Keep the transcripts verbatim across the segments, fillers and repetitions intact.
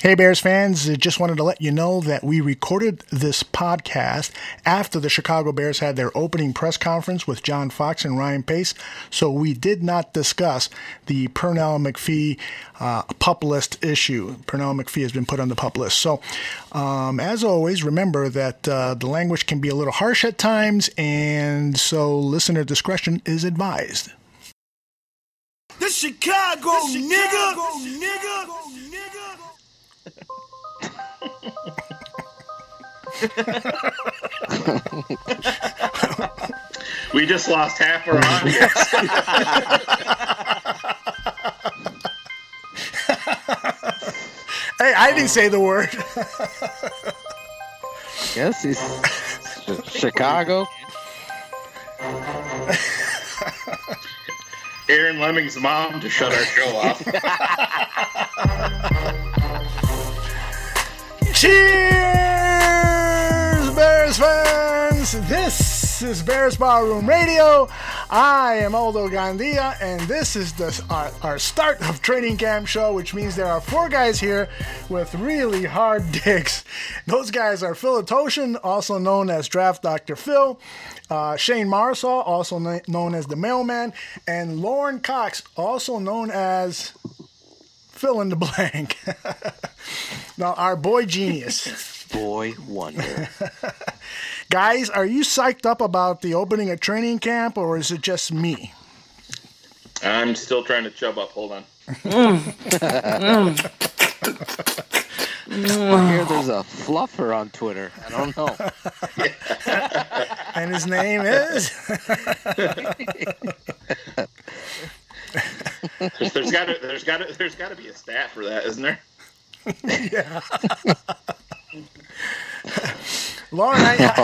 Hey, Bears fans, I just wanted to let you know that we recorded this podcast after the Chicago Bears had their opening press conference with John Fox and Ryan Pace, so we did not discuss the Pernell McPhee uh, pup list issue. Pernell McPhee has been put on the pup list. So, um, as always, remember that uh, the language can be a little harsh at times, and so listener discretion is advised. The Chicago, the Chicago nigga, nigga, nigga. We just lost half our audience. Hey, I didn't say the word. Yes, he's Chicago. Aaron Lemming's mom to shut our show off. Cheers, Bears fans! This is Bears Barroom Radio. I am Aldo Gandia, and this is the our, our start of training camp show, which means there are four guys here with really hard dicks. Those guys are Phil Atoshin, also known as Draft Doctor Phil, uh, Shane Marshaw, also na- known as the Mailman, and Lauren Cox, also known as fill in the blank. Now, our boy genius. Boy wonder. Guys, are you psyched up about the opening of training camp, or is it just me? I'm still trying to chub up. Hold on. I hear there's a fluffer on Twitter. I don't know. And his name is? there's, there's got to there's got to there's got to be a stat for that, isn't there? Yeah. Lauren,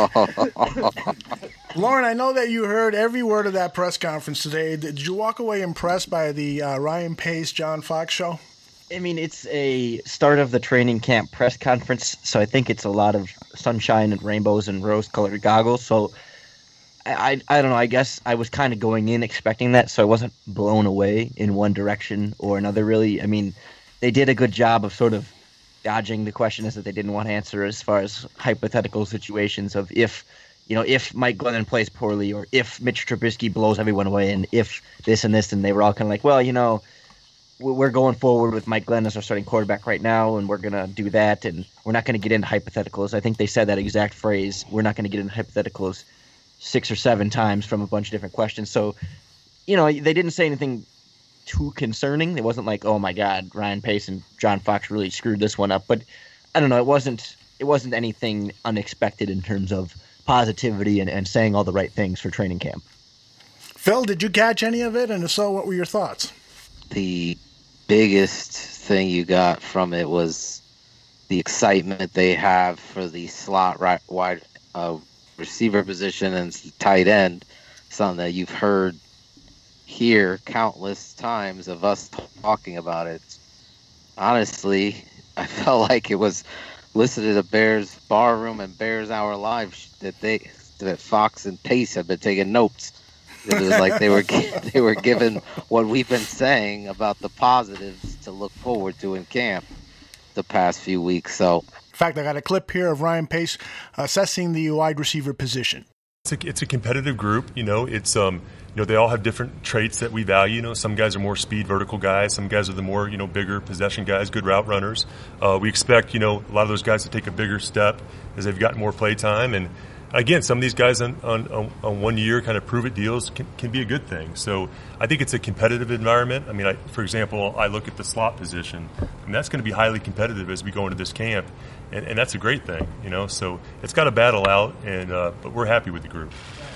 I, Lauren, I know that you heard every word of that press conference today. Did you walk away impressed by the uh, Ryan Pace, John Fox show? I mean, it's a start of the training camp press conference, so I think it's a lot of sunshine and rainbows and rose-colored goggles. So I, I, I don't know. I guess I was kind of going in expecting that, so I wasn't blown away in one direction or another, really. I mean, they did a good job of sort of dodging the questions that they didn't want to answer as far as hypothetical situations of if, you know, if Mike Glennon plays poorly or if Mitch Trubisky blows everyone away and if this and this, and they were all kind of like, well, you know, we're going forward with Mike Glennon as our starting quarterback right now, and we're going to do that, and we're not going to get into hypotheticals. I think they said that exact phrase, we're not going to get into hypotheticals, six or seven times from a bunch of different questions. So, you know, they didn't say anything too concerning. It wasn't like, oh my God, Ryan Pace and John Fox really screwed this one up. But I don't know, it wasn't it wasn't anything unexpected in terms of positivity and, and saying all the right things for training camp. Phil, did you catch any of it? And if so, what were your thoughts? The biggest thing you got from it was the excitement they have for the slot right, wide uh, receiver position and tight end, something that you've heard here countless times of us talking about it. Honestly, I felt like it was listed at a Bears Bar Room and Bears Hour Live that they that Fox and Pace have been taking notes. It was like they were they were given what we've been saying about the positives to look forward to in camp the past few weeks. So, in fact, I got a clip here of Ryan Pace assessing the wide receiver position. It's a, it's a competitive group. You know, it's um, you know, they all have different traits that we value. You know, some guys are more speed, vertical guys. Some guys are the more, you know, bigger possession guys, good route runners. Uh, we expect, you know, a lot of those guys to take a bigger step as they've gotten more play time. And again, some of these guys on, on, on one year kind of prove it deals can, can be a good thing. So I think it's a competitive environment. I mean, I, for example, I look at the slot position, and that's going to be highly competitive as we go into this camp. And, and that's a great thing, you know. So it's got to battle out, and uh, but we're happy with the group.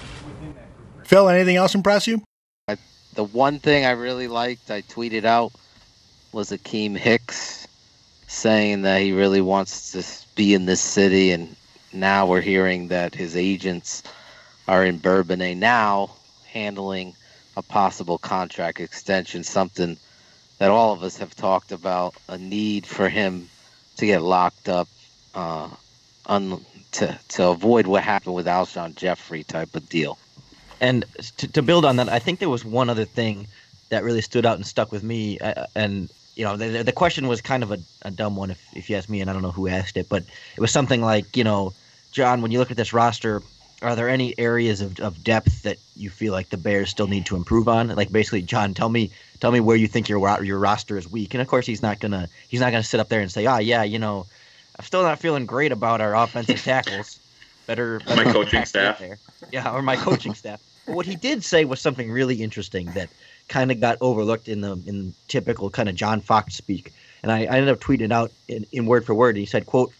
Phil, anything else impress you? I, the one thing I really liked, I tweeted out, was Akeem Hicks saying that he really wants to be in this city, and now we're hearing that his agents are in Bourbonnais now handling a possible contract extension, something that all of us have talked about, a need for him to get locked up uh, un- to, to avoid what happened with Alshon Jeffrey type of deal. And to, to build on that, I think there was one other thing that really stood out and stuck with me, uh, and you know, the, the question was kind of a, a dumb one, if, if you ask me, and I don't know who asked it, but it was something like, you know, John, when you look at this roster, are there any areas of, of depth that you feel like the Bears still need to improve on? Like, basically, John, tell me tell me where you think your your roster is weak. And of course, he's not gonna he's not gonna sit up there and say, ah, yeah, you know, I'm still not feeling great about our offensive tackles. Better, better my coaching staff. There. Yeah, or my coaching staff. But what he did say was something really interesting that kind of got overlooked in the in typical kind of John Fox speak. And I, I ended up tweeting it out in, in word for word. He said, quote,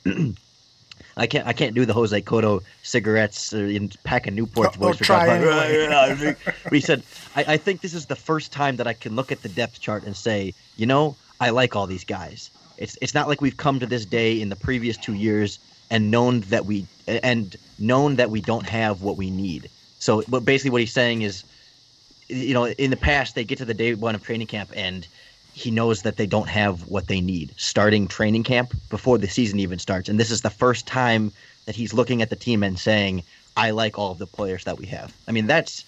I can't I can't do the Jose Cotto cigarettes or in pack of Newports voice. Oh, try anyway. But he said, I, I think this is the first time that I can look at the depth chart and say, you know, I like all these guys. It's it's not like we've come to this day in the previous two years and known that we and known that we don't have what we need. So, but basically, what he's saying is, you know, in the past they get to the day one of training camp and he knows that they don't have what they need starting training camp before the season even starts. And this is the first time that he's looking at the team and saying, I like all of the players that we have. I mean, that's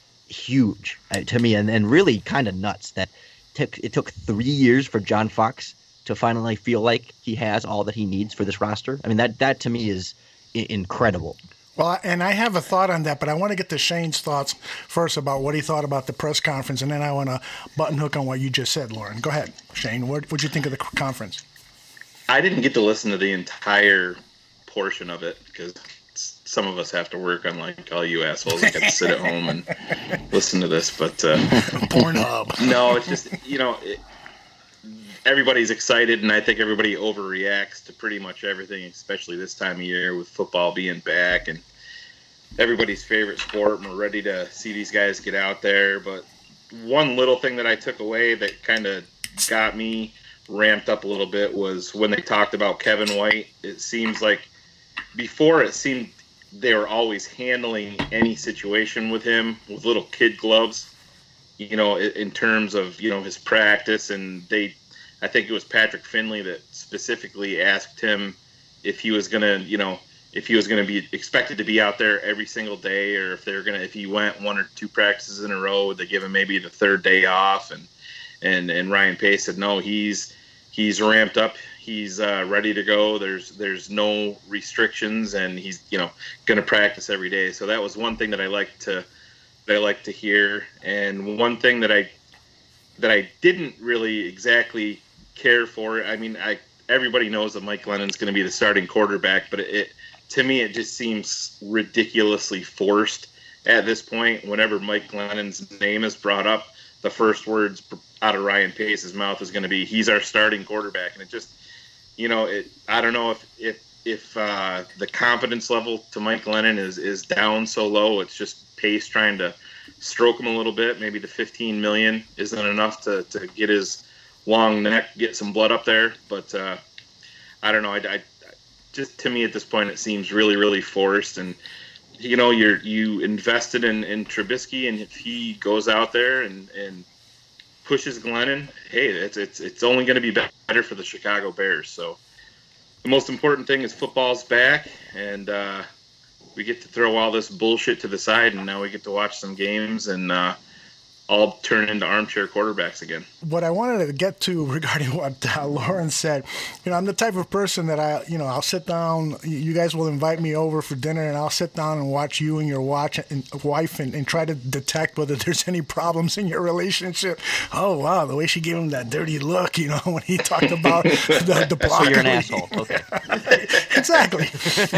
huge uh, to me, and, and really kind of nuts that t- it took three years for John Fox to finally feel like he has all that he needs for this roster. I mean, that, that to me is I- incredible. Well, and I have a thought on that, but I want to get to Shane's thoughts first about what he thought about the press conference, and then I want to button hook on what you just said, Lauren. Go ahead, Shane. What did you think of the conference? I didn't get to listen to the entire portion of it because some of us have to work, unlike all you assholes. I got to sit at home and listen to this. But uh, Pornhub. No, it's just, you know, it, everybody's excited, and I think everybody overreacts to pretty much everything, especially this time of year with football being back and everybody's favorite sport, and we're ready to see these guys get out there. But one little thing that I took away that kind of got me ramped up a little bit was when they talked about Kevin White. It seems like before it seemed they were always handling any situation with him with little kid gloves, you know, in terms of, you know, his practice. And they, I think it was Patrick Finley that specifically asked him if he was going to, you know, if he was going to be expected to be out there every single day, or if they're going to, if he went one or two practices in a row, would they give him maybe the third day off? And, and, and Ryan Pace said, no, he's, he's ramped up. He's uh, ready to go. There's, there's no restrictions, and he's, you know, going to practice every day. So that was one thing that I like to, that I like to hear. And one thing that I, that I didn't really exactly care for, I mean, I, everybody knows that Mike Glennon's going to be the starting quarterback, but it, it, to me, it just seems ridiculously forced at this point. Whenever Mike Glennon's name is brought up, the first words out of Ryan Pace's mouth is going to be, he's our starting quarterback. And it just, you know, it, I don't know if, if, if uh, the confidence level to Mike Glennon is, is down so low. It's just Pace trying to stroke him a little bit. Maybe the fifteen million isn't enough to, to get his long neck, get some blood up there. But uh, I don't know. I, I just, to me at this point, it seems really, really forced. And, you know, you're, you invested in, in Trubisky, and if he goes out there and, and pushes Glennon, hey, it's, it's, it's only going to be better for the Chicago Bears. So the most important thing is football's back, and uh, we get to throw all this bullshit to the side, and now we get to watch some games and uh, all turn into armchair quarterbacks again. What I wanted to get to regarding what uh, Lauren said, you know, I'm the type of person that I, you know, I'll sit down, you guys will invite me over for dinner, and I'll sit down and watch you and your watch and wife and, and try to detect whether there's any problems in your relationship. Oh, wow, the way she gave him that dirty look, you know, when he talked about the, the block. So you're an asshole. Okay. Exactly.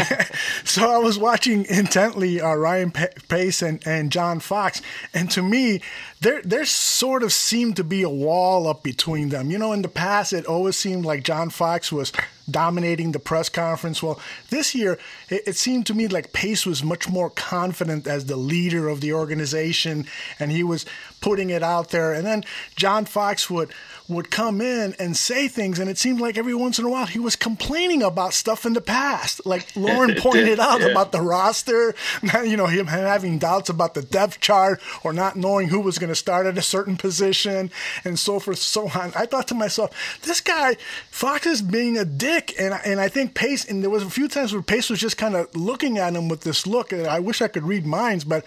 So I was watching intently uh, Ryan Pace and, and John Fox, and to me, there there sort of seemed to be a wall up between them. You know, in the past, it always seemed like John Fox was dominating the press conference. Well, this year, it, it seemed to me like Pace was much more confident as the leader of the organization, and he was putting it out there. And then John Fox would would come in and say things, and it seemed like every once in a while he was complaining about stuff in the past. Like Lauren pointed out yeah. about the roster, you know, him having doubts about the depth chart or not knowing who was going to start at a certain position and so forth, so on. I thought to myself, this guy, Fox is being a dick. And, and I think Pace, and there was a few times where Pace was just kind of looking at him with this look, and I wish I could read minds, but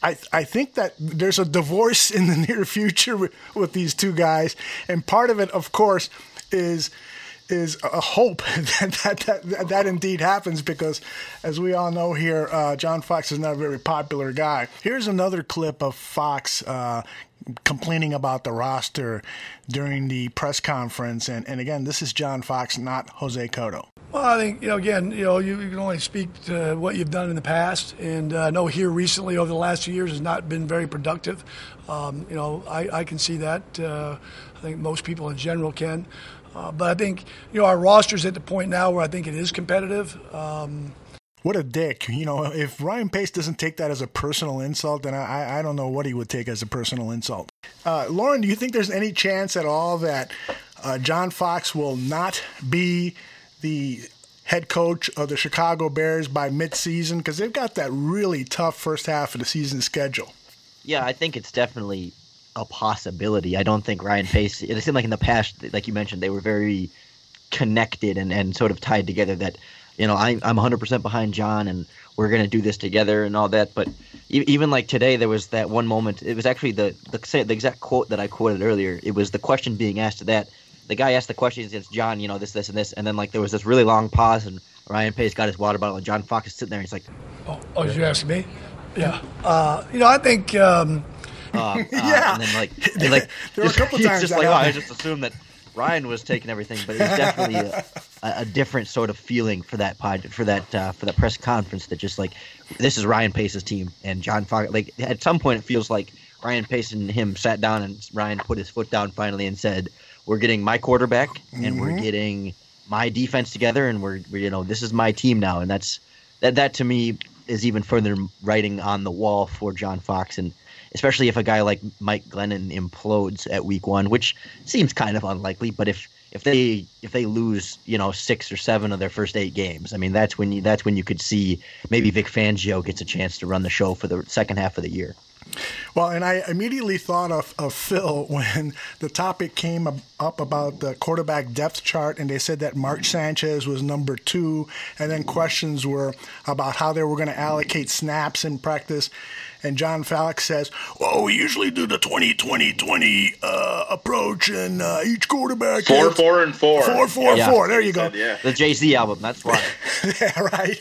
I I think that there's a divorce in the near future with, with these two guys, and part of it, of course, is is a hope that that, that that indeed happens, because, as we all know here, uh, John Fox is not a very popular guy. Here's another clip of Fox uh, complaining about the roster during the press conference, and, and again, this is John Fox, not Jose Cotto. Well, I think, you know, again, you know, you, you can only speak to what you've done in the past, and uh, I know here recently over the last few years has not been very productive. Um, you know, I, I can see that. Uh, I think most people in general can. Uh, but I think, you know, our roster's at the point now where I think it is competitive. Um, What a dick. You know, if Ryan Pace doesn't take that as a personal insult, then I, I don't know what he would take as a personal insult. Uh, Lauren, do you think there's any chance at all that uh, John Fox will not be the head coach of the Chicago Bears by midseason? Because they've got that really tough first half of the season schedule. Yeah, I think it's definitely a possibility. I don't think Ryan Pace, it seemed like in the past, like you mentioned, they were very connected and, and sort of tied together that, you know, I, I'm one hundred percent behind John and we're going to do this together and all that. But even like today, there was that one moment. It was actually the, the, the exact quote that I quoted earlier. It was the question being asked to that. The guy asked the questions against John, you know, this, this, and this. And then, like, there was this really long pause, and Ryan Pace got his water bottle, and John Fox is sitting there, and he's like, oh, oh did you ask me? Yeah. Uh, you know, I think... Um, uh, uh, yeah. And then, like, and, like there were a couple he's times just that like, oh, I happened. just assumed that Ryan was taking everything, but it was definitely a, a, a different sort of feeling for that pod, for that uh, for that press conference. That just like, this is Ryan Pace's team, and John Fox. Like, at some point, it feels like Ryan Pace and him sat down, and Ryan put his foot down finally and said, we're getting my quarterback and Mm-hmm. we're getting my defense together, and we're, we're, you know, this is my team now. And that's that, that to me is even further writing on the wall for John Fox. And especially if a guy like Mike Glennon implodes at week one, which seems kind of unlikely, but if, if they, if they lose, you know, six or seven of their first eight games, I mean, that's when you, that's when you could see maybe Vic Fangio gets a chance to run the show for the second half of the year. Well, and I immediately thought of, of Phil when the topic came up about the quarterback depth chart, and they said that Mark Sanchez was number two, and then questions were about how they were going to allocate snaps in practice. And John Fox says, well, we usually do the twenty twenty twenty uh, approach, and uh, each quarterback Four, gets four, and four. Four, four, Yeah. four. There you go. Said, yeah. The Jay-Z album, that's why. Yeah, right.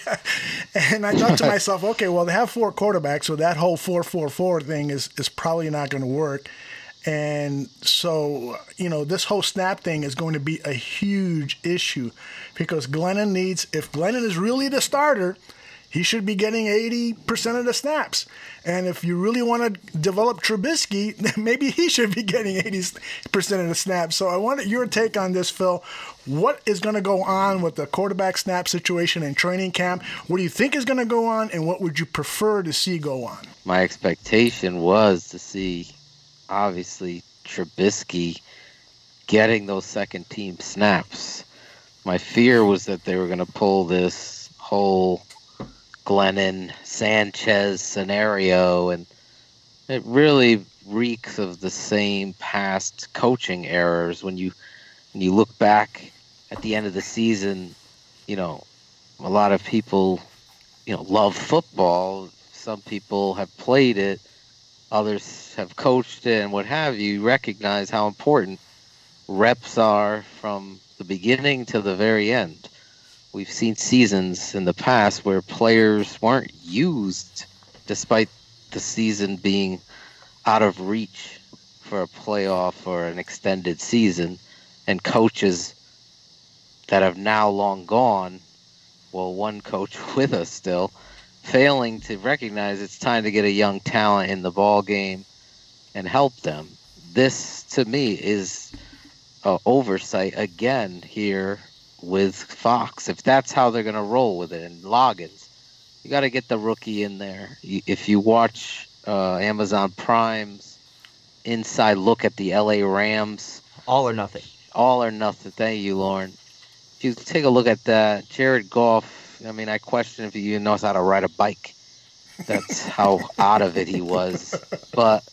And I thought to myself, okay, well, they have four quarterbacks, so that whole four four four thing is, is probably not going to work. And so, you know, this whole snap thing is going to be a huge issue because Glennon needs, if Glennon is really the starter, he should be getting eighty percent of the snaps. And if you really want to develop Trubisky, then maybe he should be getting eighty percent of the snaps. So I wanted your take on this, Phil. What is going to go on with the quarterback snap situation in training camp? What do you think is going to go on, and what would you prefer to see go on? My expectation was to see, obviously, Trubisky getting those second team snaps. My fear was that they were going to pull this whole Glennon Sanchez scenario, and it really reeks of the same past coaching errors. When you when you look back at the end of the season, you know, a lot of people, you know, love football. Some people have played it, others have coached it, and what have you. Recognize how important reps are from the beginning to the very end. We've seen seasons in the past where players weren't used despite the season being out of reach for a playoff or an extended season, and coaches that have now long gone, well, one coach with us still, failing to recognize it's time to get a young talent in the ball game and help them. This, to me, is an oversight again here with Fox. If that's how they're going to roll with it, and Loggins, you got to get the rookie in there. If you watch uh, Amazon Prime's inside look at the L A Rams, All or nothing. all or nothing. Thank you, Lauren. If you take a look at that, Jared Goff, I mean, I question if he knows how to ride a bike. That's how out of it he was. But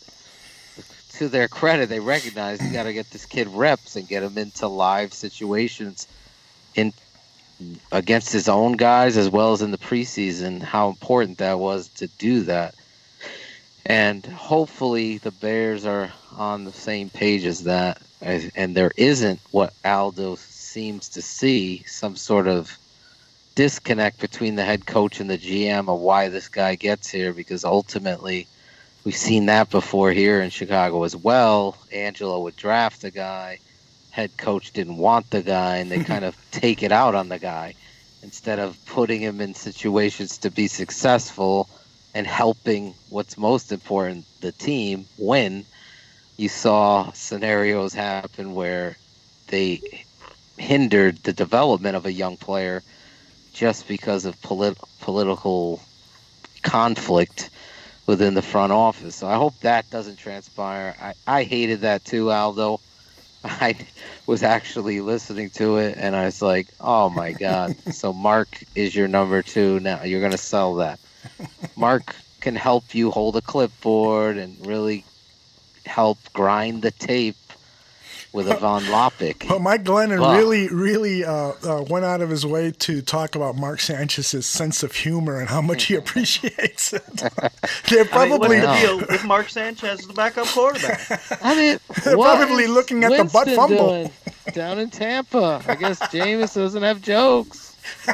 to their credit, they recognize you got to get this kid reps and get him into live situations in against his own guys as well as in the preseason, how important that was to do that. And hopefully the Bears are on the same page as that. And there isn't what Aldo seems to see, some sort of disconnect between the head coach and the G M of why this guy gets here, because ultimately we've seen that before here in Chicago as well. Angelo would draft a guy, head coach didn't want the guy, and they kind of take it out on the guy instead of putting him in situations to be successful and helping what's most important, the team, win. You saw scenarios happen where they hindered the development of a young player just because of polit- political conflict within the front office. So I hope that doesn't transpire. I, I hated that too, Aldo. I was actually listening to it, and I was like, oh, my God. So Mark is your number two now. You're going to sell that. Mark can help you hold a clipboard and really help grind the tape with a Von Lopik. But Mike Glennon But- really, really uh, uh, went out of his way to talk about Mark Sanchez's sense of humor and how much he appreciates it. They're I mean, what's probably the deal with Mark Sanchez as the backup quarterback? I mean, They're what probably is looking at the butt Winston fumble. doing down in Tampa? I guess Jameis doesn't have jokes.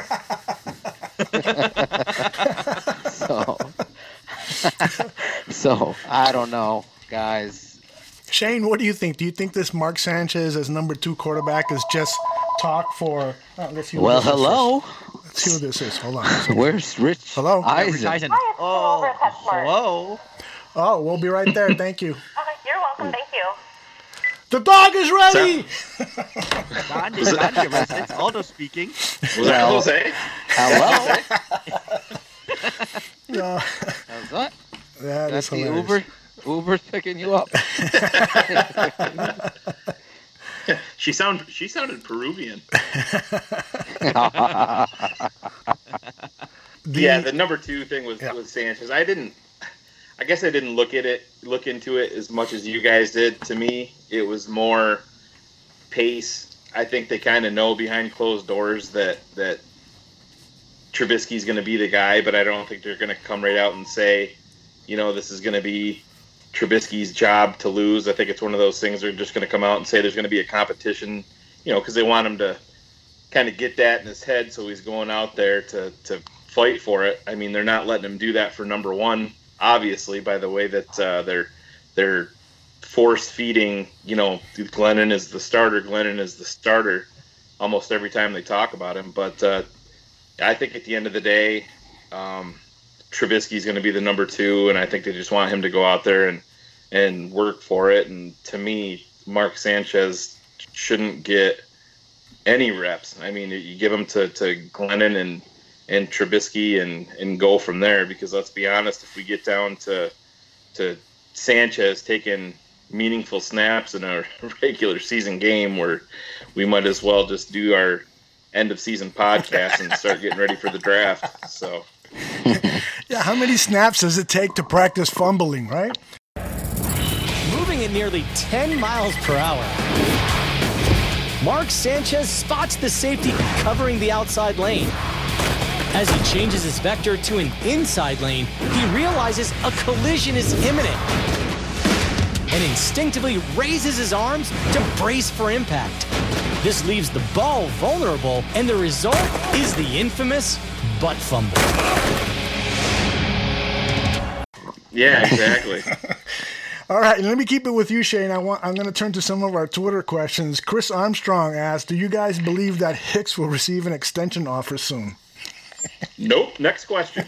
so, so I don't know, guys. Shane, what do you think? Do you think this Mark Sanchez as number two quarterback is just talk for? Oh, let's see what Well, this is hello. first. Let's see what this is. Hold on. Where's Rich? Hello? Isaac. Advertising. Oh, hello. Oh, we'll be right there. Thank you. You're welcome. Thank you. The dog is ready. Gandhi, Gandhi residents, Aldo speaking. Was that Well, Jose? Hello. No, How's that? that is That's the hilarious. Uber. Uber's picking you up. She sound she sounded Peruvian. The- Yeah, the number two thing was Yeah. with Sanchez. I didn't. I guess I didn't look at it, look into it as much as you guys did. To me, it was more pace. I think they kind of know behind closed doors that that Trubisky's going to be the guy, but I don't think they're going to come right out and say, you know, this is going to be Trubisky's job to lose. I think it's one of those things they're just going to come out and say there's going to be a competition, you know, because they want him to kind of get that in his head, so he's going out there to to fight for it. I mean, they're not letting him do that for number one, obviously, by the way that uh, they're they're force feeding. You know, Glennon is the starter. Glennon is the starter almost every time they talk about him. But uh, I think at the end of the day, um, Trubisky's going to be the number two, and I think they just want him to go out there and and work for it. And to me, Mark Sanchez shouldn't get any reps. I mean, you give them to, to Glennon and and Trubisky and, and go from there, because let's be honest, if we get down to to Sanchez taking meaningful snaps in a regular season game, where we might as well just do our end of season podcast and start getting ready for the draft. So Yeah, how many snaps does it take to practice fumbling, right? Moving at nearly ten miles per hour. Mark Sanchez spots the safety covering the outside lane. As he changes his vector to an inside lane, he realizes a collision is imminent and instinctively raises his arms to brace for impact. This leaves the ball vulnerable, and the result is the infamous butt fumble. yeah, exactly. All right, and let me keep it with you, Shane. I want, I'm going to turn to some of our Twitter questions. Chris Armstrong asked, do you guys believe that Hicks will receive an extension offer soon? Nope. Next question.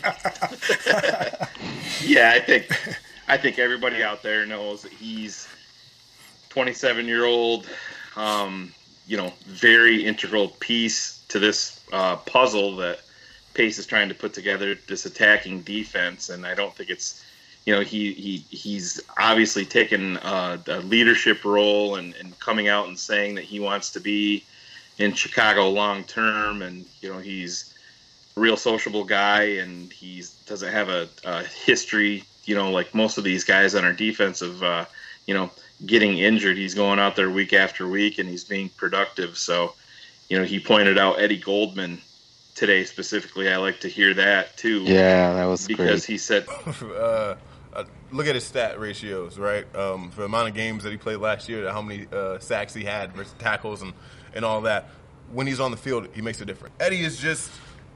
Yeah, I think I think everybody out there knows that he's twenty-seven year old, um, you know, very integral piece to this uh, puzzle that Pace is trying to put together, this attacking defense. And I don't think it's, you know, he he he's obviously taken uh, a leadership role and, and coming out and saying that he wants to be in Chicago long term, and you know, he's real sociable guy, and he doesn't have a, a history, you know, like most of these guys on our defense of, uh, you know, getting injured. He's going out there week after week, and he's being productive. So, you know, he pointed out Eddie Goldman today specifically. I like to hear that too. Yeah, that was because great. he said, uh, uh, look at his stat ratios, right? Um, for the amount of games that he played last year, how many uh, sacks he had versus tackles and, and all that. When he's on the field, he makes a difference. Eddie is just,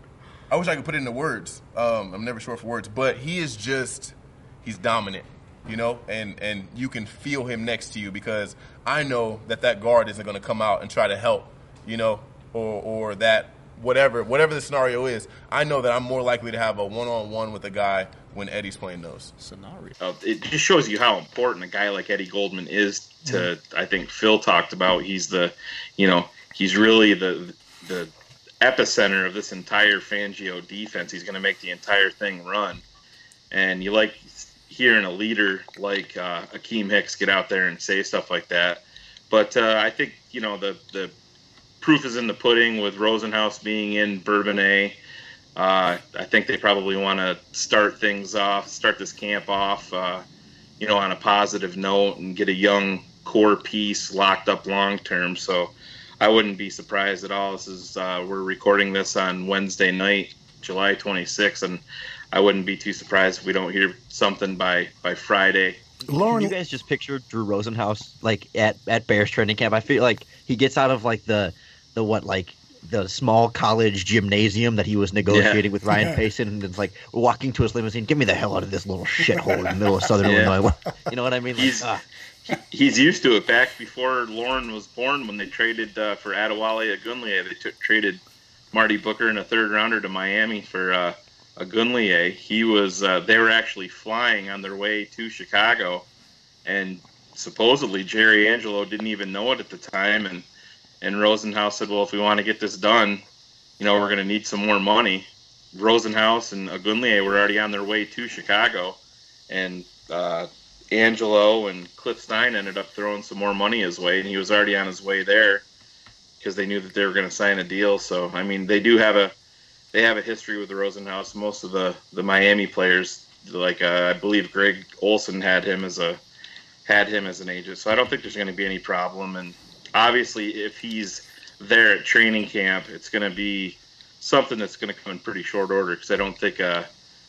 I wish I could put it into words. Um, I'm never short for words, but he is just, he's dominant, you know, and, and you can feel him next to you because I know that that guard isn't going to come out and try to help, you know, or or that whatever whatever the scenario is. I know that I'm more likely to have a one-on-one with a guy when Eddie's playing those. Scenario. Uh, it just shows you how important a guy like Eddie Goldman is to, mm-hmm. I think Phil talked about, he's the, you know, he's really the the epicenter of this entire Fangio defense. He's going to make the entire thing run. And you like hearing a leader like uh, Akeem Hicks get out there and say stuff like that. But uh, I think, you know, the, the proof is in the pudding with Rosenhaus being in Bourbonnais. Uh, I think they probably want to start things off, start this camp off, uh, you know, on a positive note and get a young core piece locked up long term. So I wouldn't be surprised at all. This is uh, we're recording this on Wednesday night, July twenty-sixth, and I wouldn't be too surprised if we don't hear something by, by Friday. Lauren, can you guys just picture Drew Rosenhaus like at, at Bears training camp? I feel like he gets out of like the the what like the small college gymnasium that he was negotiating yeah. with Ryan yeah. Payson, and it's like walking to his limousine. Get me the hell out of this little shithole in the middle of Southern yeah. Illinois. You know what I mean? Like, he's, uh, he's used to it. Back before Lauren was born, when they traded uh, for Adewale Agunleye, they took, traded Marty Booker in a third rounder to Miami for uh, Agunleye. He was uh, they were actually flying on their way to Chicago, and supposedly Jerry Angelo didn't even know it at the time, and and Rosenhaus said, well, if we want to get this done, you know, we're going to need some more money. Rosenhaus and Agunleye were already on their way to Chicago, and uh, Angelo and Cliff Stein ended up throwing some more money his way, and he was already on his way there because they knew that they were going to sign a deal. So, I mean, they do have a they have a history with the Rosenhaus. Most of the, the Miami players, like uh, I believe Greg Olson had him as a had him as an agent. So I don't think there's going to be any problem. And obviously, if he's there at training camp, it's going to be something that's going to come in pretty short order, because I don't think a,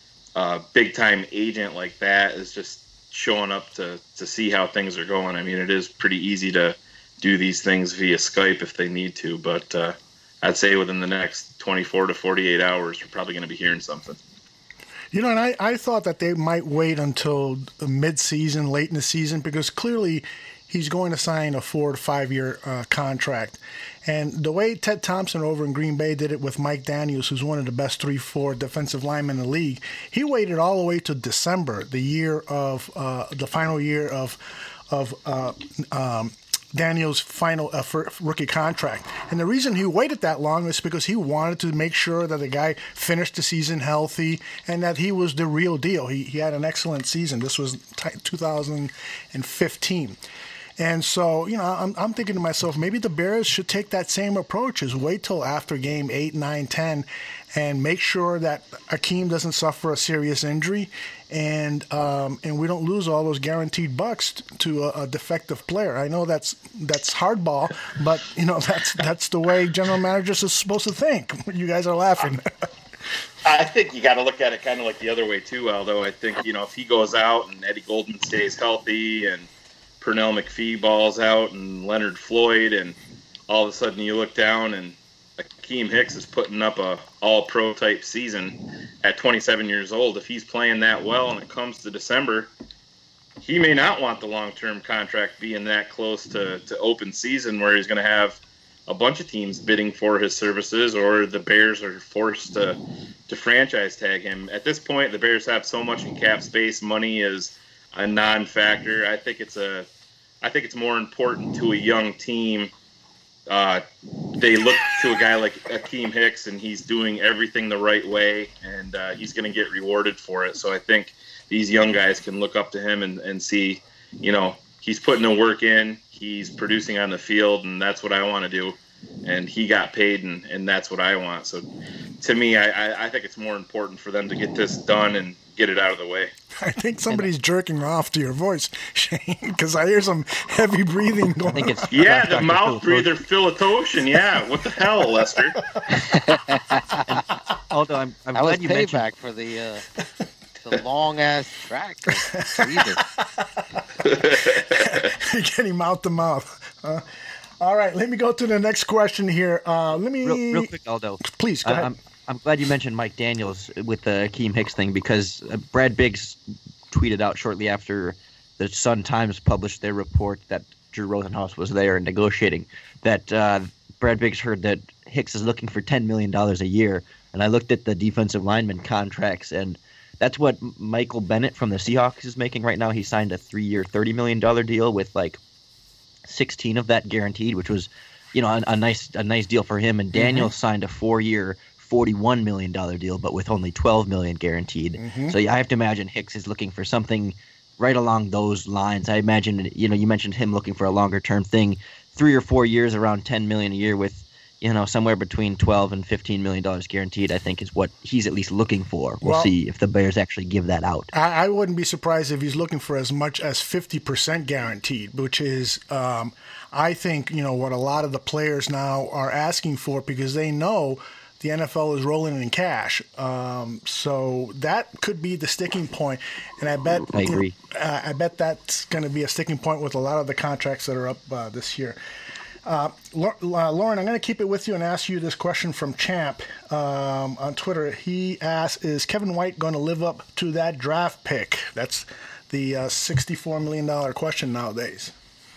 a big-time agent like that is just showing up to, to see how things are going. I mean, it is pretty easy to do these things via Skype if they need to, but uh, I'd say within the next twenty-four to forty-eight hours, we're probably going to be hearing something. You know, and I, I thought that they might wait until mid-season, late in the season, because clearly he's going to sign a four to five year uh, contract. And the way Ted Thompson over in Green Bay did it with Mike Daniels, who's one of the best three four defensive linemen in the league, he waited all the way to December, the year of uh, the final year of of uh, um, Daniels' final uh, for rookie contract. And the reason he waited that long is because he wanted to make sure that the guy finished the season healthy and that he was the real deal. He he had an excellent season. This was t- two thousand fifteen. And so, you know, I'm I'm thinking to myself, maybe the Bears should take that same approach, is wait till after game eight, nine, ten, and make sure that Akeem doesn't suffer a serious injury, and um, and we don't lose all those guaranteed bucks to a, a defective player. I know that's that's hardball, but you know that's that's the way general managers are supposed to think. You guys are laughing. I think you got to look at it kind of like the other way too, Aldo. I think, you know, if he goes out and Eddie Goldman stays healthy and Pernell McPhee balls out and Leonard Floyd, and all of a sudden you look down and Akeem Hicks is putting up a all-pro type season at twenty-seven years old. If he's playing that well and it comes to December, he may not want the long-term contract being that close to, to open season, where he's going to have a bunch of teams bidding for his services, or the Bears are forced to, to franchise tag him. At this point, the Bears have so much in cap space. Money is a non-factor. I think it's a I think it's more important to a young team. Uh, they look to a guy like Akeem Hicks, and he's doing everything the right way, and uh, he's going to get rewarded for it. So I think these young guys can look up to him and, and see, you know, he's putting the work in, he's producing on the field, and that's what I want to do. And he got paid, and, and that's what I want. So to me, I, I, I think it's more important for them to get this done and get it out of the way. I think somebody's jerking off to your voice, Shane, because I hear some heavy breathing going on. I think it's yeah, the mouth breather Philatotion. Yeah, what the hell, Lester? Although I'm, I'm that glad was you payback mentioned for the. Uh... It's a long ass track. Breathing. Getting mouth to mouth. Uh, all right, let me go to the next question here. Uh, let me Real, real quick, Aldo. Please go I, ahead. I'm, I'm glad you mentioned Mike Daniels with the Akeem Hicks thing because uh, Brad Biggs tweeted out shortly after the Sun Times published their report that Drew Rosenhaus was there and negotiating that uh, Brad Biggs heard that Hicks is looking for ten million dollars a year. And I looked at the defensive lineman contracts, and that's what Michael Bennett from the Seahawks is making right now. He signed a three-year, thirty million dollars deal with like sixteen of that guaranteed, which was, you know, a, a nice a nice deal for him. And Daniels mm-hmm. signed a four-year, forty-one million dollars deal, but with only twelve million dollars guaranteed. Mm-hmm. So yeah, I have to imagine Hicks is looking for something right along those lines. I imagine, you know, you mentioned him looking for a longer-term thing, three or four years, around ten million dollars a year with, you know, somewhere between twelve and fifteen million dollars guaranteed, I think is what he's at least looking for. We'll, well see if the Bears actually give that out. I, I wouldn't be surprised if he's looking for as much as fifty percent guaranteed, which is, um, I think, you know, what a lot of the players now are asking for because they know the N F L is rolling in cash. Um, so that could be the sticking point. And I bet, I agree. Uh, I bet that's going to be a sticking point with a lot of the contracts that are up uh, this year. Uh, Lauren, I'm going to keep it with you and ask you this question from Champ um, on Twitter. He asks, is Kevin White going to live up to that draft pick? That's the uh, sixty-four million dollars question nowadays.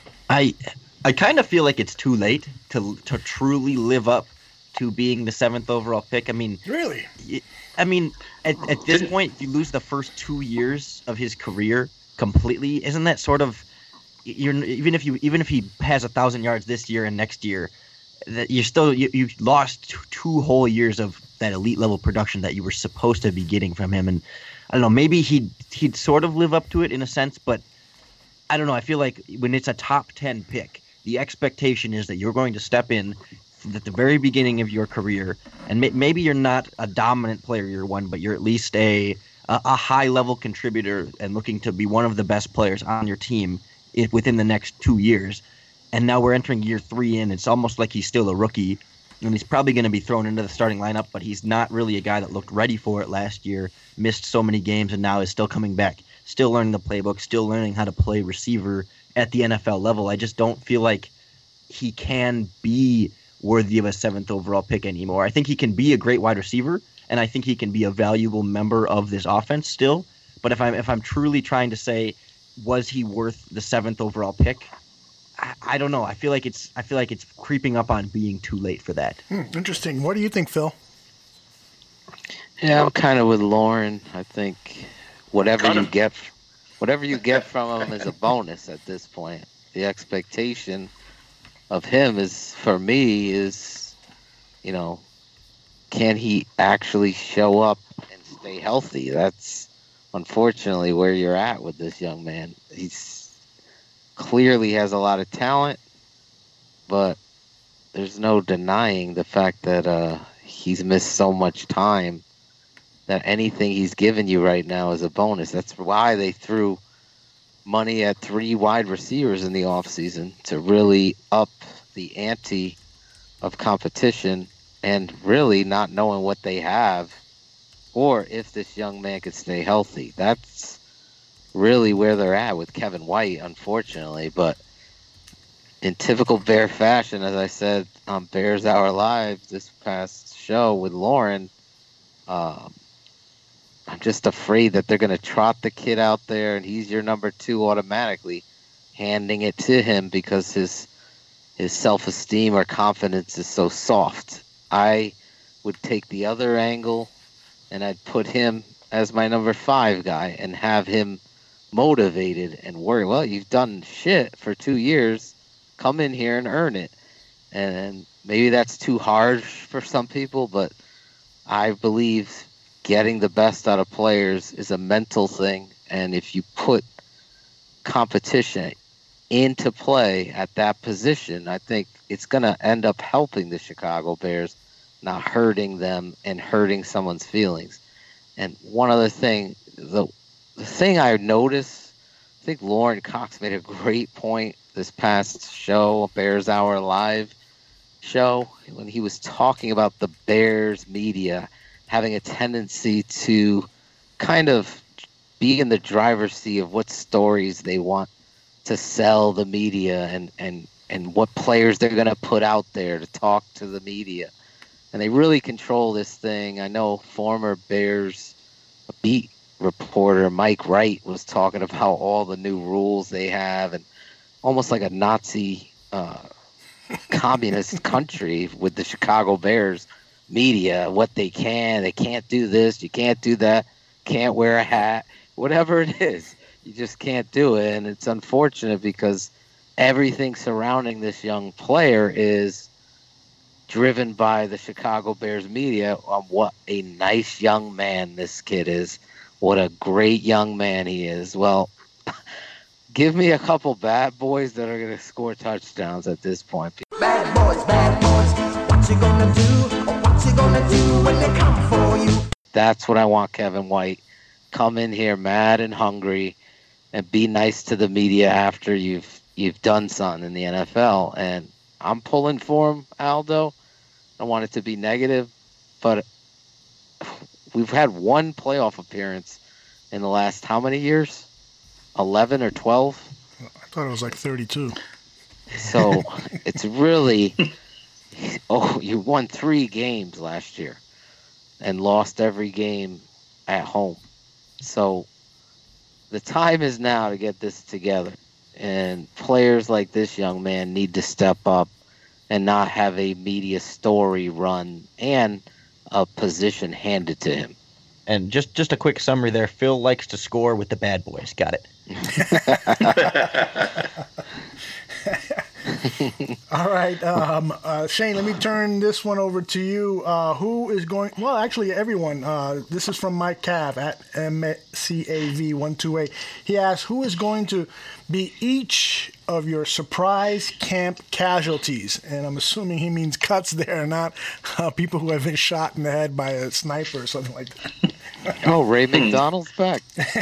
I I kind of feel like it's too late to to truly live up to being the seventh overall pick. I mean, really? I mean, at, at this point, if you lose the first two years of his career completely, isn't that sort of You're even if you even if he has a thousand yards this year and next year, that you're still you, you lost two, two whole years of that elite level production that you were supposed to be getting from him. And I don't know, maybe he'd he'd sort of live up to it in a sense, but I don't know. I feel like when it's a top ten pick, the expectation is that you're going to step in at the very beginning of your career, and may, maybe you're not a dominant player year one, but you're at least a a, a high level contributor and looking to be one of the best players on your team within the next two years. And now we're entering year three in. It's almost like he's still a rookie, and he's probably going to be thrown into the starting lineup, but he's not really a guy that looked ready for it last year, missed so many games, and now is still coming back, still learning the playbook, still learning how to play receiver at the N F L level. I just don't feel like he can be worthy of a seventh overall pick anymore. I think he can be a great wide receiver, and I think he can be a valuable member of this offense still. But if I'm if I'm truly trying to say, was he worth the seventh overall pick? I, I don't know. I feel like it's I feel like it's creeping up on being too late for that. Hmm, interesting. What do you think, Phil? Yeah, I'm kind of with Lauren. I think whatever kind you of. get, whatever you get from him is a bonus at this point. The expectation of him is, for me, is, you know, can he actually show up and stay healthy? That's unfortunately where you're at with this young man. He's clearly has a lot of talent, but there's no denying the fact that uh, he's missed so much time that anything he's given you right now is a bonus. That's why they threw money at three wide receivers in the offseason to really up the ante of competition, and really not knowing what they have or if this young man could stay healthy. That's really where they're at with Kevin White, unfortunately. But in typical Bear fashion, as I said on Bears Hour Live this past show with Lauren, um, I'm just afraid that they're going to trot the kid out there and he's your number two automatically, handing it to him because his his self-esteem or confidence is so soft. I would take the other angle, and I'd put him as my number five guy and have him motivated and worry. Well, you've done shit for two years. Come in here and earn it. And maybe that's too harsh for some people, but I believe getting the best out of players is a mental thing. And if you put competition into play at that position, I think it's going to end up helping the Chicago Bears, not hurting them and hurting someone's feelings. And one other thing, the the thing I noticed, I think Lauren Cox made a great point this past show, Bears Hour Live show, when he was talking about the Bears media having a tendency to kind of be in the driver's seat of what stories they want to sell the media and, and, and what players they're going to put out there to talk to the media. And they really control this thing. I know former Bears beat reporter Mike Wright was talking about all the new rules they have, and almost like a Nazi uh, communist country with the Chicago Bears media, what they can, they can't do this, you can't do that, can't wear a hat, whatever it is. You just can't do it. And it's unfortunate because everything surrounding this young player is driven by the Chicago Bears media on what a nice young man this kid is, what a great young man he is. Well, give me a couple bad boys that are going to score touchdowns at this point. Bad boys, bad boys, what you gonna do? Or what you gonna do when they come for you? That's what I want Kevin White. Come in here mad and hungry and be nice to the media after you've you've done something in the N F L. And I'm pulling for him, Aldo. I want it to be negative, but we've had one playoff appearance in the last how many years? eleven or twelve? I thought it was like thirty-two. So it's really, oh, you won three games last year and lost every game at home. So the time is now to get this together. And players like this young man need to step up and not have a media story run and a position handed to him. And just, just a quick summary there. Phil likes to score with the bad boys. Got it. All right, um, uh, Shane, let me turn this one over to you. Uh, who is going, well, actually, everyone. Uh, this is from Mike Cav at M C A V one two eight. He asks, who is going to be each of your surprise camp casualties? And I'm assuming he means cuts there, not uh, people who have been shot in the head by a sniper or something like that. Oh, Ray McDonald's back.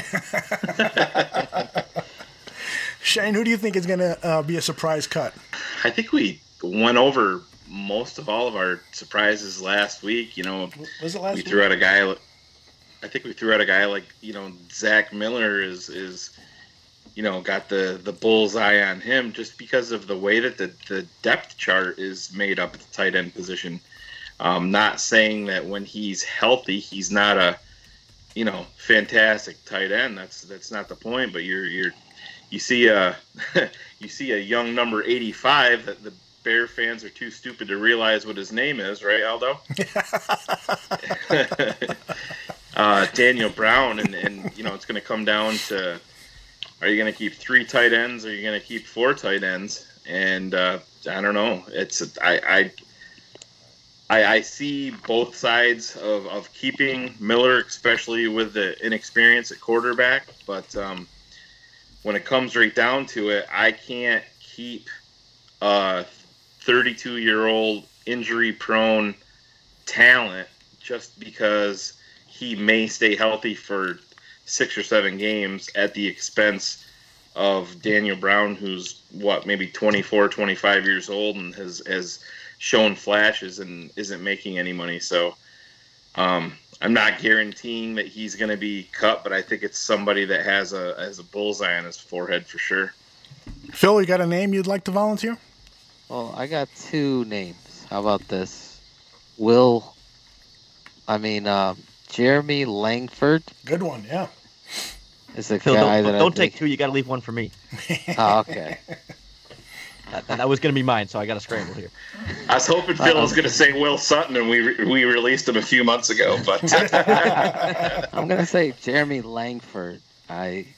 Shane, who do you think is going to uh, be a surprise cut? I think we went over most of all of our surprises last week. You know, was it last we week? threw out a guy. I think we threw out a guy like, you know, Zach Miller is is, you know, got the the bullseye on him just because of the way that the the depth chart is made up at the tight end position. Um, not saying that when he's healthy, he's not a, you know, fantastic tight end. That's that's not the point. But you're you're you see a you see a young number eighty-five that the Bear fans are too stupid to realize what his name is, right, Aldo? uh, Daniel Brown, and, and you know it's going to come down to, are you going to keep three tight ends, or are you going to keep four tight ends? And uh, I don't know. It's I. I I, I see both sides of, of keeping Miller, especially with the inexperience at quarterback. But um, when it comes right down to it, I can't keep a thirty-two-year-old injury-prone talent just because he may stay healthy for six or seven games at the expense of Daniel Brown, who's, what, maybe twenty-four, twenty-five years old and has has – shown flashes and isn't making any money. So um, I'm not guaranteeing that he's going to be cut, but I think it's somebody that has a has a bullseye on his forehead for sure. Phil, you got a name you'd like to volunteer? Well, I got two names. How about this? Will, I mean, uh, Jeremy Langford. Good one, yeah. Is a Phil, guy don't, that don't I think... take two. You got to leave one for me. Oh, okay. That, that was going to be mine, so I got to scramble here. I was hoping Phil was going to say Will Sutton, and we re- we released him a few months ago. But I'm going to say Jeremy Langford. I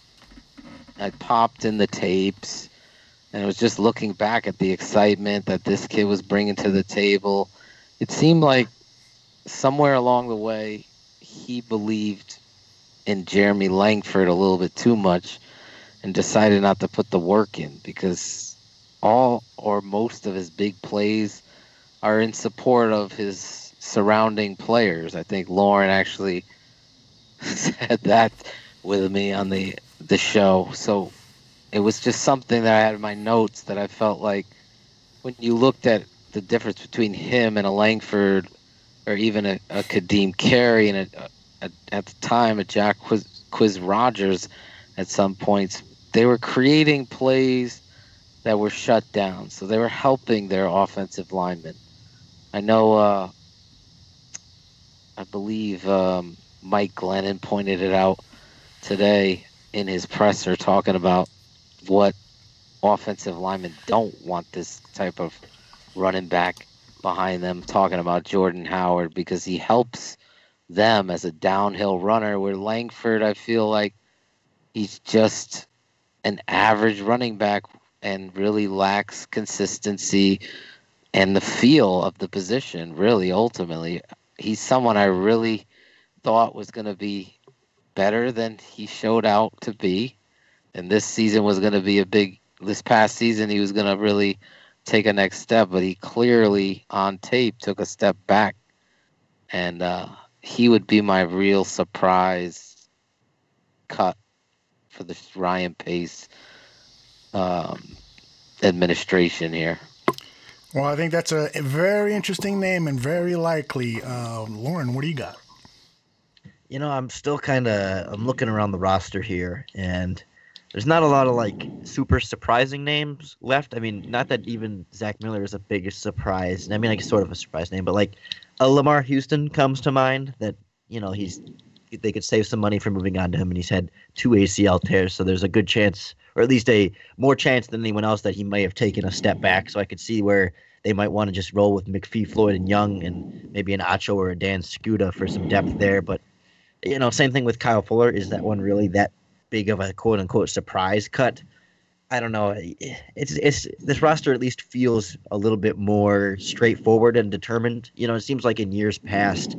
I popped in the tapes, and I was just looking back at the excitement that this kid was bringing to the table. It seemed like somewhere along the way he believed in Jeremy Langford a little bit too much and decided not to put the work in, because all or most of his big plays are in support of his surrounding players. I think Lauren actually said that with me on the the show. So it was just something that I had in my notes that I felt like when you looked at the difference between him and a Langford or even a, a Kadeem Carey and a, a, at the time a Jack Quiz Rogers at some points, they were creating plays that were shut down. So they were helping their offensive linemen. I know, uh, I believe um, Mike Glennon pointed it out today in his presser, talking about what offensive linemen don't want this type of running back behind them, talking about Jordan Howard, because he helps them as a downhill runner, where Langford, I feel like he's just an average running back and really lacks consistency and the feel of the position, really, ultimately. He's someone I really thought was going to be better than he showed out to be. And this season was going to be a big, this past season, he was going to really take a next step, but he clearly on tape took a step back. And uh, he would be my real surprise cut for the Ryan Pace um, administration here. Well, I think that's a, a very interesting name and very likely. Uh, Lauren, what do you got? You know, I'm still kind of I'm looking around the roster here, and there's not a lot of like super surprising names left. I mean, not that even Zach Miller is the biggest surprise. I mean, like sort of a surprise name, but like a Lamar Houston comes to mind. That you know he's they could save some money for moving on to him, and he's had two A C L tears, so there's a good chance, or at least a more chance than anyone else, that he may have taken a step back. So I could see where they might want to just roll with McPhee, Floyd, and Young, and maybe an Acho or a Dan Skuta for some depth there. But you know, same thing with Kyle Fuller. Is that one really that big of a quote unquote surprise cut? I don't know. It's it's this roster at least feels a little bit more straightforward and determined. You know, it seems like in years past,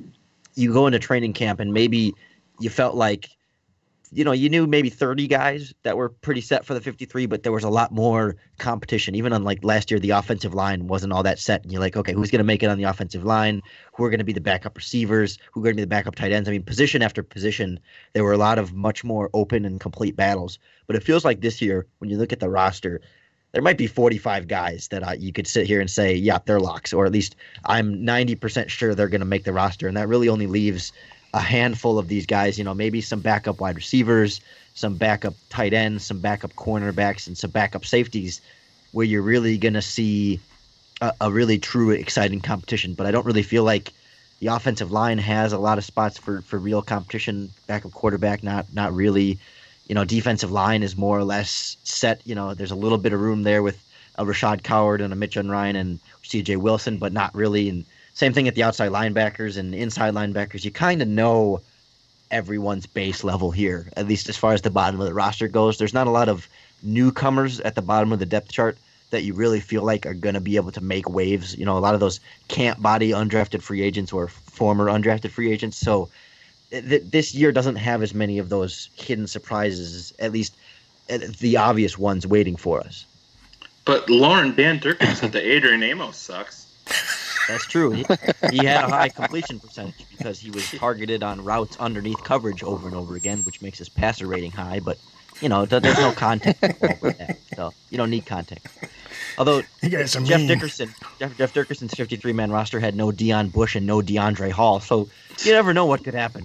you go into training camp and maybe you felt like, you know, you knew maybe thirty guys that were pretty set for the fifty-three, but there was a lot more competition. Even on like last year, the offensive line wasn't all that set. And you're like, okay, who's going to make it on the offensive line? Who are going to be the backup receivers? Who are going to be the backup tight ends? I mean, position after position, there were a lot of much more open and complete battles. But it feels like this year, when you look at the roster, there might be forty-five guys that uh, you could sit here and say, yeah, they're locks, or at least I'm ninety percent sure they're going to make the roster. And that really only leaves a handful of these guys, you know, maybe some backup wide receivers, some backup tight ends, some backup cornerbacks, and some backup safeties, where you're really going to see a, a really true exciting competition. But I don't really feel like the offensive line has a lot of spots for, for real competition. Backup quarterback, not not really. You know, defensive line is more or less set. You know, there's a little bit of room there with a Rashad Coward and a Mitch Unrein and C J Wilson, but not really. And same thing at the outside linebackers and inside linebackers. You kind of know everyone's base level here, at least as far as the bottom of the roster goes. There's not a lot of newcomers at the bottom of the depth chart that you really feel like are going to be able to make waves. You know, a lot of those can't body undrafted free agents or former undrafted free agents. So th- this year doesn't have as many of those hidden surprises, at least the obvious ones waiting for us. But Lauren, Dan Durkin said that Adrian Amos sucks. That's true. He, he had a high completion percentage because he was targeted on routes underneath coverage over and over again, which makes his passer rating high. But, you know, there's no context involved with that. So you don't need context. Although Jeff mean. Dickerson, Jeff, Jeff Dickerson's fifty-three man roster had no Deion Bush and no DeAndre Hall. So you never know what could happen.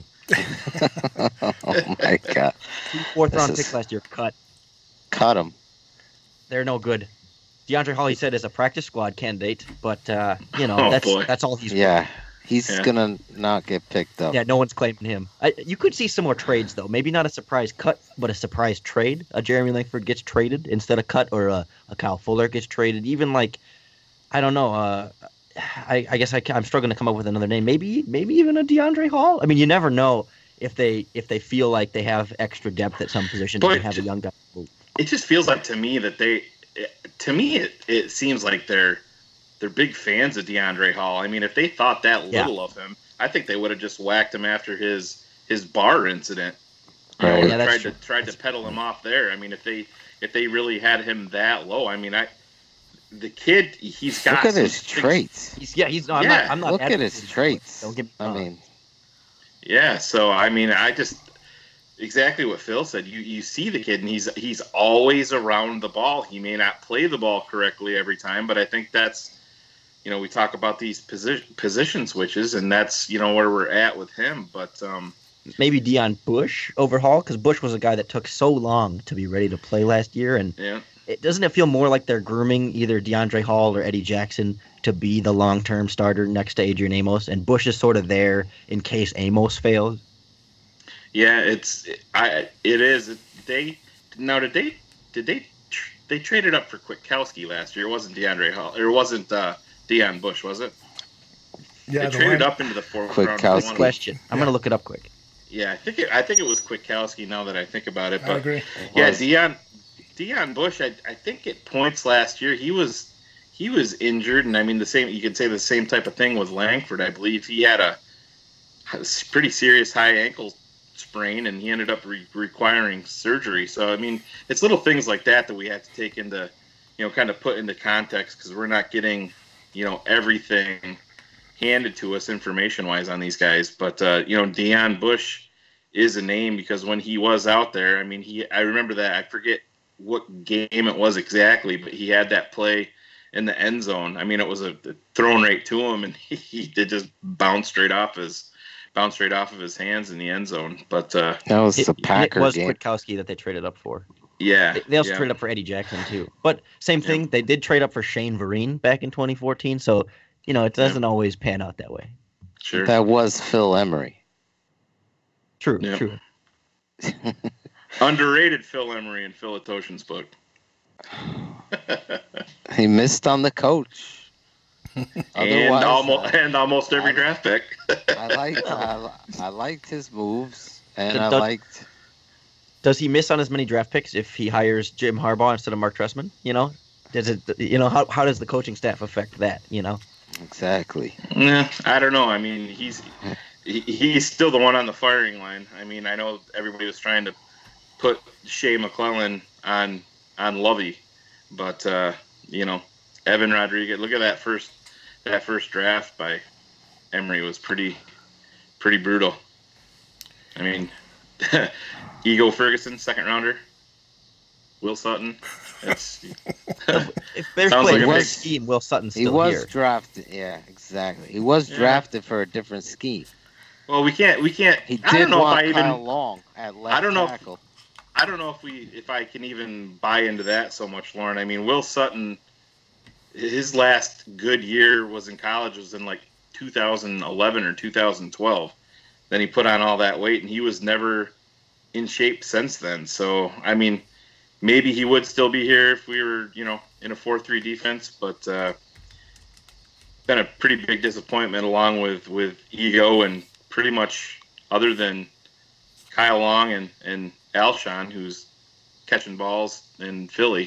Oh, my God. Two fourth-round This is- picks last year. Cut. Cut him. They're no good. DeAndre Hall, he said, is a practice squad candidate, but, uh, you know, Oh, that's boy. that's all he's Yeah, he's Yeah. going to not get picked up. Yeah, no one's claiming him. I, you could see some more trades, though. Maybe not a surprise cut, but a surprise trade. A Jeremy Langford gets traded instead of cut, or a, a Kyle Fuller gets traded. Even like, I don't know. Uh, I, I guess I, I'm struggling to come up with another name. Maybe maybe even a DeAndre Hall. I mean, you never know if they if they feel like they have extra depth at some position But and have a young guy. It just feels like to me that they, to me, it, it seems like they're they're big fans of DeAndre Hall. I mean, if they thought that Yeah. little of him, I think they would have just whacked him after his his bar incident. You Right. know, Yeah, that's tried true. to tried to pedal him off there. I mean, if they if they really had him that low, I mean, I the kid he's got Look at some his things- traits. He's yeah, he's no, I'm Yeah. not. I'm not. Look at his advocating for it. traits. Don't get me I wrong. mean, Yeah, so I mean, I just exactly what Phil said. You you see the kid, and he's he's always around the ball. He may not play the ball correctly every time, but I think that's, you know, we talk about these position position switches, and that's, you know, where we're at with him. But um, maybe Deion Bush overhaul, because Bush was a guy that took so long to be ready to play last year, and Yeah. it doesn't it feel more like they're grooming either DeAndre Hall or Eddie Jackson to be the long-term starter next to Adrian Amos, and Bush is sort of there in case Amos fails. Yeah, it's I. It is. They now did they did they tr- they traded up for Kwiatkowski last year? It wasn't DeAndre Hall. Or it wasn't uh, Deion Bush, was it? Yeah, they the traded line- up into the fourth Kwiatkowski. round. Good question. I'm Yeah. gonna look it up quick. Yeah, I think it, I think it was Kwiatkowski. Now that I think about it, I but agree. yeah, Deion Deion Bush. I I think at points last year he was he was injured, and I mean the same. You could say the same type of thing with Langford. I believe he had a, a pretty serious high ankle sprain, and he ended up re- requiring surgery. So I mean, it's little things like that that we have to take into, you know, kind of put into context, because we're not getting, you know, everything handed to us information wise on these guys. But uh, you know, Deion Bush is a name, because when he was out there, I mean, he I remember that. I forget what game it was exactly, but he had that play in the end zone. I mean, it was a, a thrown right to him, and he, he did just bounce straight off his bounce straight off of his hands in the end zone. But uh, That was It, the Packer it was game. Kwiatkowski that they traded up for. yeah, They- They also yeah. traded up for Eddie Jackson too. But same thing, they did trade up for Shane Vereen back in twenty fourteen. So you know, it doesn't always pan out that way. Sure. That was Phil Emery. True, Yeah. true. Underrated Phil Emery in Phil Atoshin's book. He missed on the coach. and Otherwise, almost uh, and almost every I- draft pick. I liked I, li- I liked his moves, and But I don't- liked. Does he miss on as many draft picks if he hires Jim Harbaugh instead of Mark Trestman? You know, does it? You know, how how does the coaching staff affect that? You know, Exactly. Yeah, I don't know. I mean, he's he, he's still the one on the firing line. I mean, I know everybody was trying to put Shea McClellan on on Lovey, but uh, you know, Evan Rodriguez. Look at that first that first draft by Emery was pretty pretty brutal. I mean, Ego Ferguson, second rounder. Will Sutton. It's if Bears Sounds play like a a big big- scheme, Will Sutton's He still was here. drafted. Yeah, exactly. He was Yeah. drafted for a different scheme. well, we can't we can't. He I don't did know want if I even. Kyle Long at left I don't know if- tackle. I don't know if we if I can even buy into that so much, Lauren. I mean, Will Sutton, his last good year was in college, was in like two thousand eleven or two thousand twelve. Then he put on all that weight, and he was never in shape since then. So, I mean, maybe he would still be here if we were, you know, in a four three defense, but uh, been a pretty big disappointment along with, with Ego, and pretty much other than Kyle Long and, and Alshon, who's catching balls in Philly,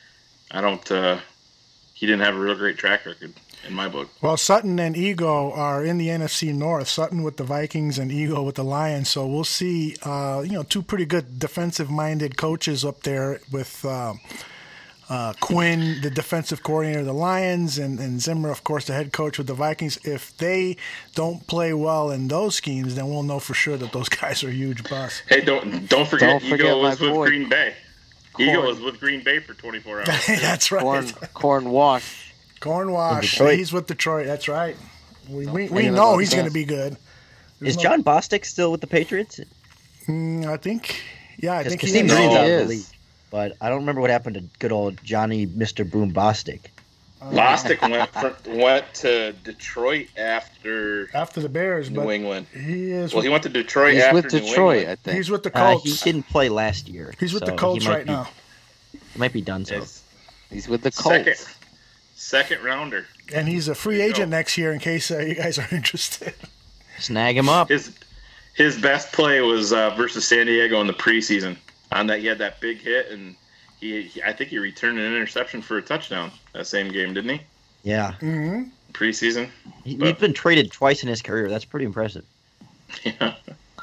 I don't, uh, he didn't have a real great track record in my book. Well, Sutton and Ego are in the N F C North. Sutton with the Vikings and Ego with the Lions. So we'll see, uh, you know, two pretty good defensive-minded coaches up there with uh, uh, Quinn, the defensive coordinator of the Lions, and, and Zimmer, of course, the head coach with the Vikings. If they don't play well in those schemes, then we'll know for sure that those guys are huge busts. Hey, don't don't forget, Don't forget Ego my was with boy, Green Bay. Ego Corn. was with Green Bay for twenty-four hours. That's right. Corn, corn wash. Cornwash. Detroit. He's with Detroit. That's right. We we, we forget know about he's that. going to be good. There's Is no- John Bostic still with the Patriots? Mm, I think. Yeah, I think Because he Kasim is. Green's No. out of He the is. league. But I don't remember what happened to good old Johnny Mister Boom Bostic. Bostic went fr- went to Detroit after After the Bears, New but England. he is. Well, he with, went to Detroit He's after with New Detroit, England. I think. he's with the Uh, Colts. he didn't play last year. he's with so the he Colts might right be- now. He might be done so. Yes. He's with the Colts. Second, second rounder. And he's a free There you agent go. next year in case uh, you guys are interested. Snag him up. His his best play was uh, versus San Diego in the preseason. On that, he had that big hit, and he, he I think he returned an interception for a touchdown that same game, didn't he? Yeah. hmm Preseason. He, But- he's been traded twice in his career. That's pretty impressive. Yeah.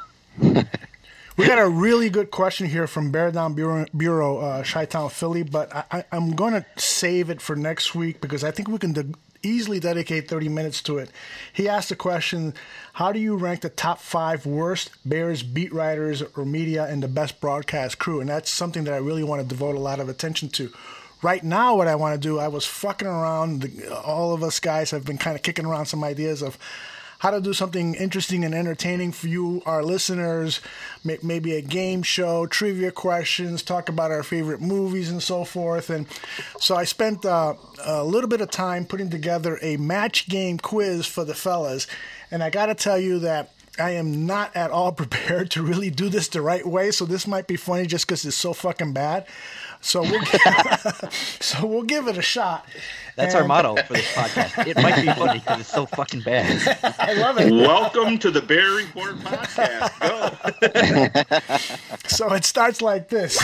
We got a really good question here from Bear Down Bureau, Bureau uh, Chi-Town, Philly, but I, I, I'm going to save it for next week because I think we can de- easily dedicate thirty minutes to it. He asked the question, how do you rank the top five worst Bears beat writers or media and the best broadcast crew? And that's something that I really want to devote a lot of attention to. Right now, what I want to do, I was fucking around. The, all of us guys have been kind of kicking around some ideas of how to do something interesting and entertaining for you, our listeners, may, maybe a game show, trivia questions, talk about our favorite movies and so forth. And so I spent uh, a little bit of time putting together a match game quiz for the fellas. And I got to tell you that I am not at all prepared to really do this the right way, so this might be funny just because it's so fucking bad. So we'll so we'll give it a shot. That's and, our motto for this podcast. It might be funny because it's so fucking bad. I love it. Welcome to the Bear Report podcast. Go. So it starts like this.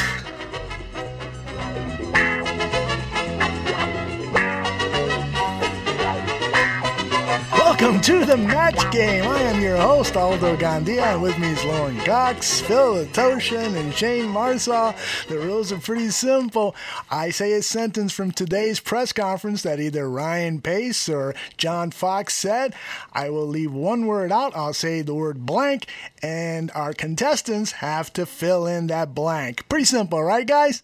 Welcome to the match game. I am your host, Aldo Gandia, and with me is Lauren Cox, Phil Toshin, and Shane Marshaw. The rules are pretty simple. I say a sentence from today's press conference that either Ryan Pace or John Fox said. I will leave one word out. I'll say the word blank, and our contestants have to fill in that blank. Pretty simple, right, guys?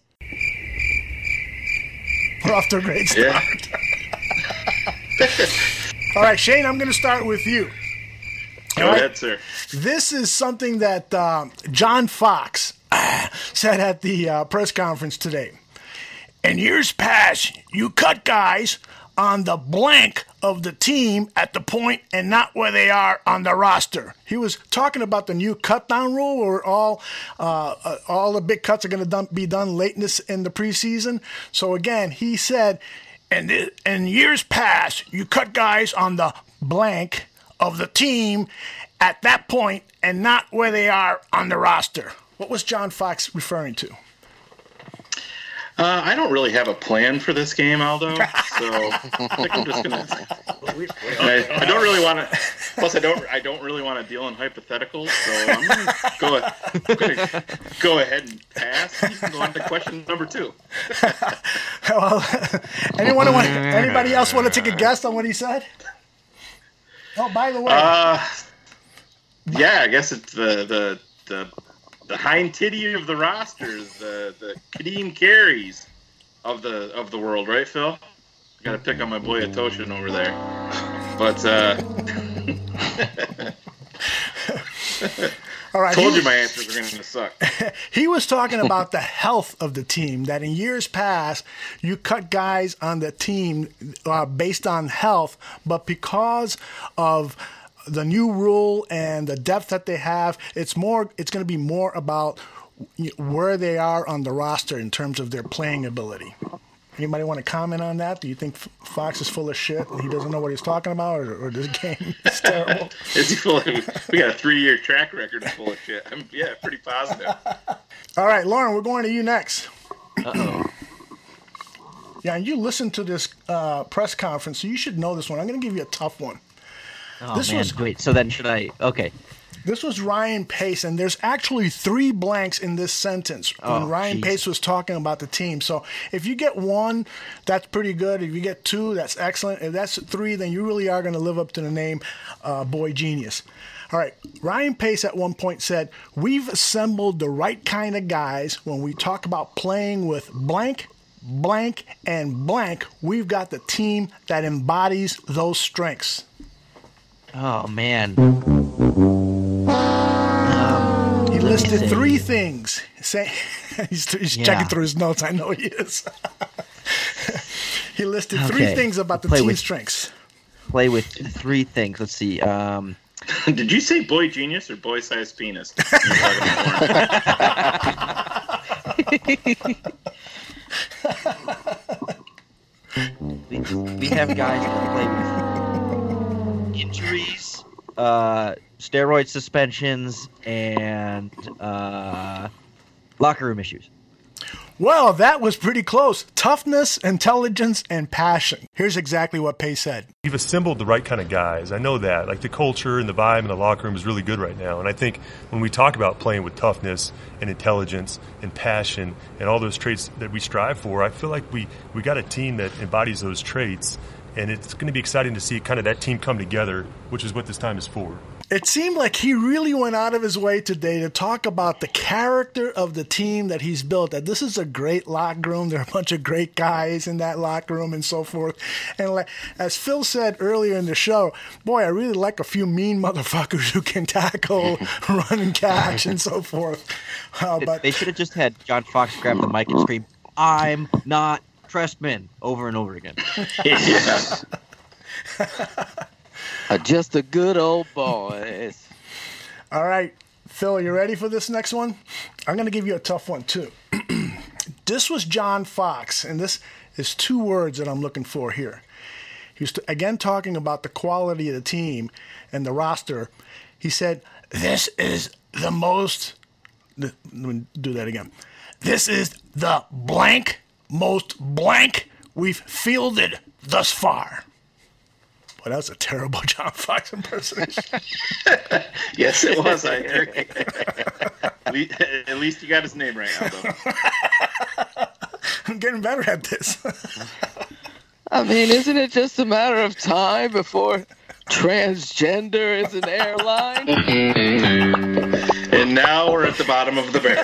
We're off to a great start. Yeah. All right, Shane, I'm going to start with you. Go right? ahead, sir. This is something that uh, John Fox said at the uh, press conference today. In years past, you cut guys on the blank of the team at the point and not where they are on the roster. He was talking about the new cut down rule where all uh, uh, all the big cuts are going to be done late in, this, in the preseason. So, again, he said, And in years past, you cut guys on the blank of the team at that point and not where they are on the roster. What was John Fox referring to? Uh, I don't really have a plan for this game, Aldo. So I think I'm just gonna. I, I don't really want to. Plus, I don't. I don't really want to deal in hypotheticals. So I'm gonna go. I'm gonna go ahead and pass. You can go on to question number two. Well, anyone want? Anybody else want to take a guess on what he said? Oh, by the way. Uh, yeah, I guess it's the the the. The hind titty of the rosters, the the Kadeem Carries of the of the world, right, Phil? I got to pick on my boy Atoshin over there, but uh, all right. Told you my answers are going to suck. He was talking about the health of the team. That in years past, you cut guys on the team uh, based on health, but because of the new rule and the depth that they have, it's more. It's going to be more about where they are on the roster in terms of their playing ability. Anybody want to comment on that? Do you think Fox is full of shit? He doesn't know what he's talking about, or, or this game is terrible? Is he full of, we got a three-year track record of full of shit. I'm, yeah, pretty positive. All right, Lauren, we're going to you next. Uh-oh. Yeah, and you listened to this uh, press conference, so you should know this one. I'm going to give you a tough one. Oh, this man, was, great. So then should I... Okay. This was Ryan Pace, and there's actually three blanks in this sentence when oh, Ryan geez. Pace was talking about the team. So if you get one, that's pretty good. If you get two, that's excellent. If that's three, then you really are going to live up to the name uh, Boy Genius. All right, Ryan Pace at one point said, we've assembled the right kind of guys when we talk about playing with blank, blank, and blank. We've got the team that embodies those strengths. Oh, man. He listed three things. Say, he's he's yeah. checking through his notes. I know he is. He listed three okay. things about the play team with, strengths. Play with three things. Let's see. Um, Did you say boy genius or boy sized penis? we, we have guys that play with injuries, uh, steroid suspensions, and uh, locker room issues. Well, that was pretty close. Toughness, intelligence, and passion. Here's exactly what Pace said. We've assembled the right kind of guys. I know that. Like the culture and the vibe in the locker room is really good right now. And I think when we talk about playing with toughness and intelligence and passion and all those traits that we strive for, I feel like we, we got a team that embodies those traits. and it's going to be exciting to see kind of that team come together, which is what this time is for. It seemed like he really went out of his way today to talk about the character of the team that he's built, that this is a great locker room. There are a bunch of great guys in that locker room and so forth. And like, as Phil said earlier in the show, boy, I really like a few mean motherfuckers who can tackle, run and catch and so forth. Uh, but They should have just had John Fox grab the mic and scream, "I'm not Trestman," over and over again. Yeah. Uh, just a good old boys. All right, Phil, you ready for this next one? I'm going to give you a tough one, too. This was John Fox, and this is two words that I'm looking for here. He was, again, talking about the quality of the team and the roster. He said, this is the most... Let me do that again. This is the blank, most blank we've fielded thus far. Boy, that was a terrible John Fox impersonation. Yes, it was. I heard. At least, at least you got his name right, Aldo. I'm getting better at this. I mean, isn't it just a matter of time before transgender is an airline? And now we're at the bottom of the barrel.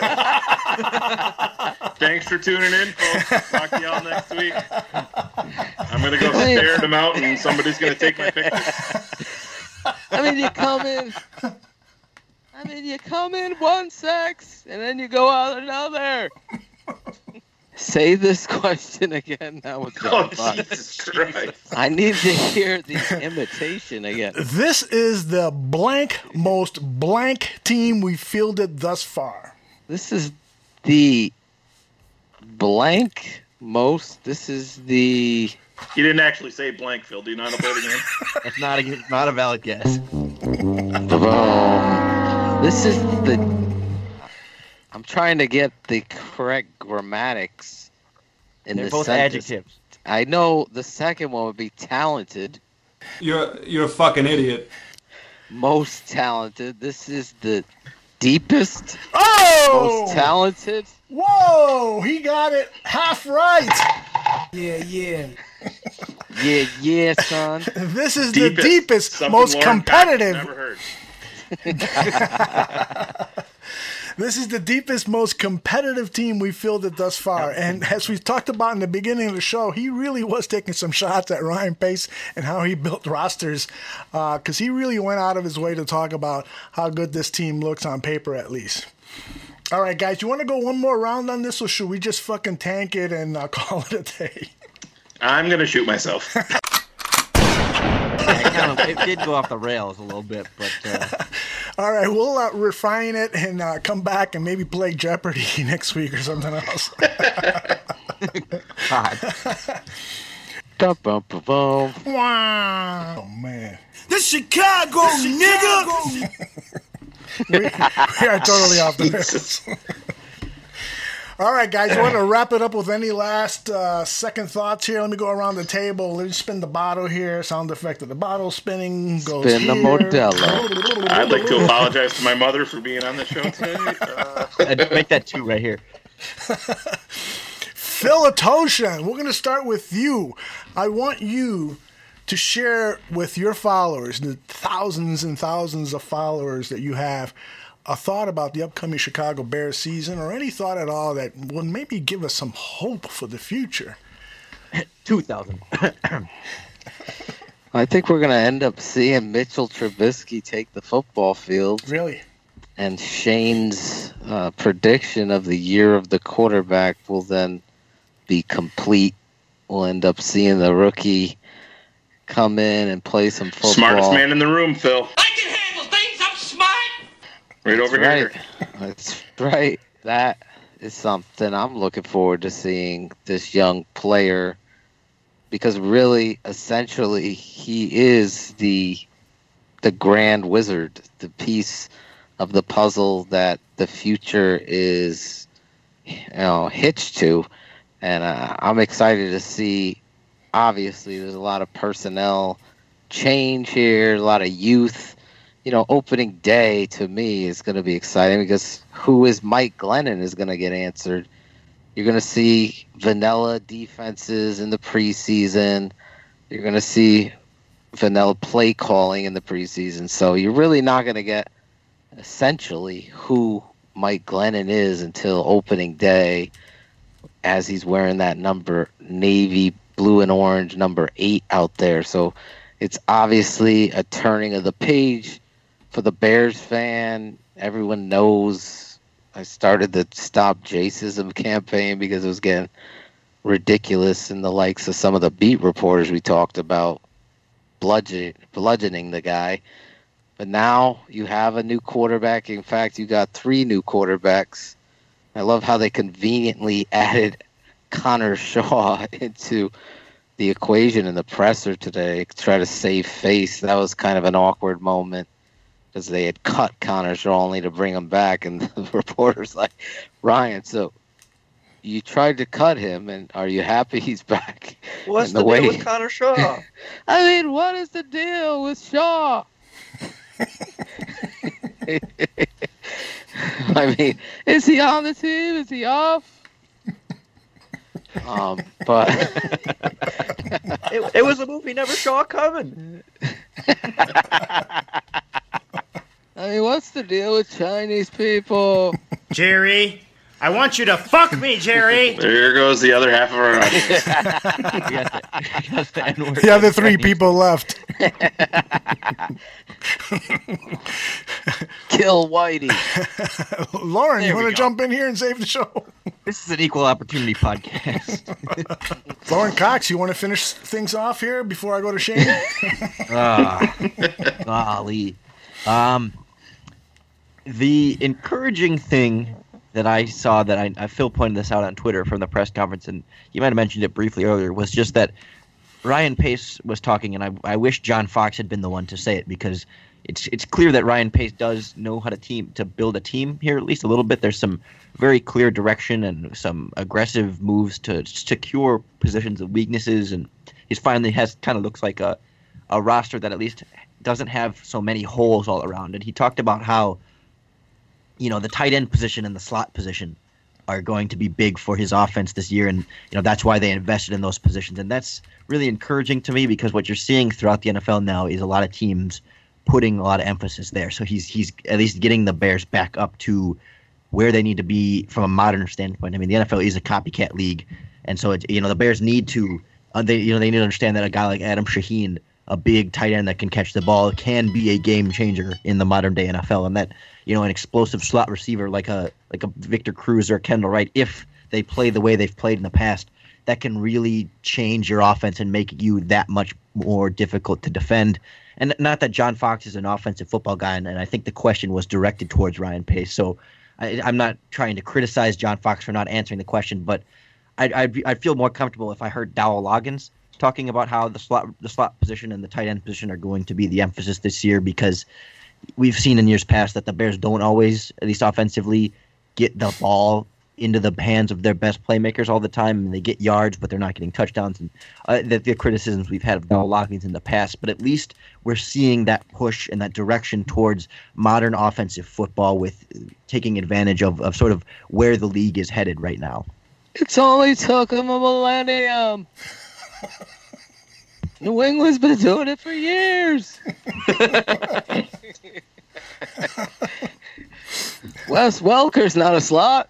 Thanks for tuning in, folks. Talk to y'all next week. I'm going to go stare at a mountain and somebody's going to take my picture. I mean, you come in. I mean, you come in one sex and then you go out another. Say this question again. That was Oh, Jesus Christ. I need to hear the imitation again. This is the blank, most blank team we've fielded thus far. This is the blank most. This is the. You didn't actually say blank, Phil. Do you not upload again? That's not a not a valid guess. Boom. This is the. I'm trying to get the correct grammatics. In They're the both sentence. adjectives. I know the second one would be talented. You're you're a fucking idiot. Most talented. This is the deepest. Oh! Most talented. Whoa! He got it half right. Yeah, yeah. Yeah, yeah, son. This is Deepest. the deepest, Something most Lauren competitive. Paxton never heard. This is the deepest, most competitive team we've fielded thus far. And as we talked about in the beginning of the show, he really was taking some shots at Ryan Pace and how he built rosters, because uh, he really went out of his way to talk about how good this team looks on paper, at least. All right, guys, you want to go one more round on this, or should we just fucking tank it and uh, call it a day? I'm going to shoot myself. Yeah, kind of, it did go off the rails a little bit, but... Uh... All right, we'll uh, refine it and uh, come back and maybe play Jeopardy next week or something else. God. Wow. Oh, man. The Chicago, nigga! we, we are totally off the rails. All right, guys, you want to wrap it up with any last uh, second thoughts here? Let me go around the table. Let me spin the bottle here. Sound effect of the bottle spinning goes Spin here. the Modelo. I'd like to apologize to my mother for being on the show today. Uh, I'd make that two right here. Phil Atoshan, we're going to start with you. I want you to share with your followers, the thousands and thousands of followers that you have, a thought about the upcoming Chicago Bears season, or any thought at all that would maybe give us some hope for the future. two thousand. I think we're going to end up seeing Mitchell Trubisky take the football field. Really? And Shane's uh, prediction of the year of the quarterback will then be complete. We'll end up seeing the rookie come in and play some football. Smartest man in the room, Phil. I can handle things, I'm smart! Right over That's here. right. That's right. That is something I'm looking forward to seeing this young player, because really, essentially, he is the the grand wizard, the piece of the puzzle that the future is, you know, hitched to. And uh, I'm excited to see. Obviously, there's a lot of personnel change here, a lot of youth. You know, opening day to me is going to be exciting, because who is Mike Glennon is going to get answered. You're going to see vanilla defenses in the preseason. You're going to see vanilla play calling in the preseason. So you're really not going to get essentially who Mike Glennon is until opening day, as he's wearing that number navy blue and orange number eight out there. So it's obviously a turning of the page for the Bears fan. Everyone knows I started the Stop Jacism campaign because it was getting ridiculous, and the likes of some of the beat reporters we talked about bludgeon, bludgeoning the guy. But now you have a new quarterback. In fact, you got three new quarterbacks. I love how they conveniently added Connor Shaw into the equation in the presser today to try to save face. That was kind of an awkward moment because they had cut Connor Shaw only to bring him back, and the reporter's like, Ryan, so you tried to cut him, and are you happy he's back? What's the, the way... deal with Connor Shaw? I mean, what is the deal with Shaw? I mean, is he on the team? Is he off? Um, but it, it was a movie never saw coming. I mean, what's the deal with Chinese people? Jerry, I want you to fuck me, Jerry. There goes the other half of our audience. The other three people left. Kill Whitey. Lauren, There you we want to go. jump in here and save the show? This is an equal opportunity podcast. Lauren Cox, you want to finish things off here before I go to Shane? Ah, golly. Um, the encouraging thing that I saw that I, I Phil pointed this out on Twitter from the press conference, and you might have mentioned it briefly earlier, was just that Ryan Pace was talking, and I, I wish John Fox had been the one to say it, because it's it's clear that Ryan Pace does know how to team to build a team here, at least a little bit. There's some very clear direction and some aggressive moves to secure positions of weaknesses, and he's finally has kind of looks like a a roster that at least doesn't have so many holes all around. And he talked about how, you know, the tight end position and the slot position are going to be big for his offense this year, and you know that's why they invested in those positions. And that's really encouraging to me, because what you're seeing throughout the N F L now is a lot of teams putting a lot of emphasis there. So he's he's at least getting the Bears back up to where they need to be from a modern standpoint. I mean, the N F L is a copycat league, and so it, you know the Bears need to uh, they you know they need to understand that a guy like Adam Shaheen, a big tight end that can catch the ball, can be a game changer in the modern day N F L, and that you know an explosive slot receiver like a like a Victor Cruz or Kendall Wright, if they play the way they've played in the past, that can really change your offense and make you that much more difficult to defend. And not that John Fox is an offensive football guy, and, and I think the question was directed towards Ryan Pace. So I, I'm not trying to criticize John Fox for not answering the question, but I'd, I'd, be, I'd feel more comfortable if I heard Dowell Loggins talking about how the slot the slot position and the tight end position are going to be the emphasis this year, because we've seen in years past that the Bears don't always, at least offensively, get the ball into the hands of their best playmakers all the time, and they get yards, but they're not getting touchdowns. And uh, the, the criticisms we've had of Dowell Loggins in the past, but at least we're seeing that push and that direction towards modern offensive football, with taking advantage of, of sort of where the league is headed right now. It's only took him a millennium. New England's been doing it for years. Wes Welker's not a slot.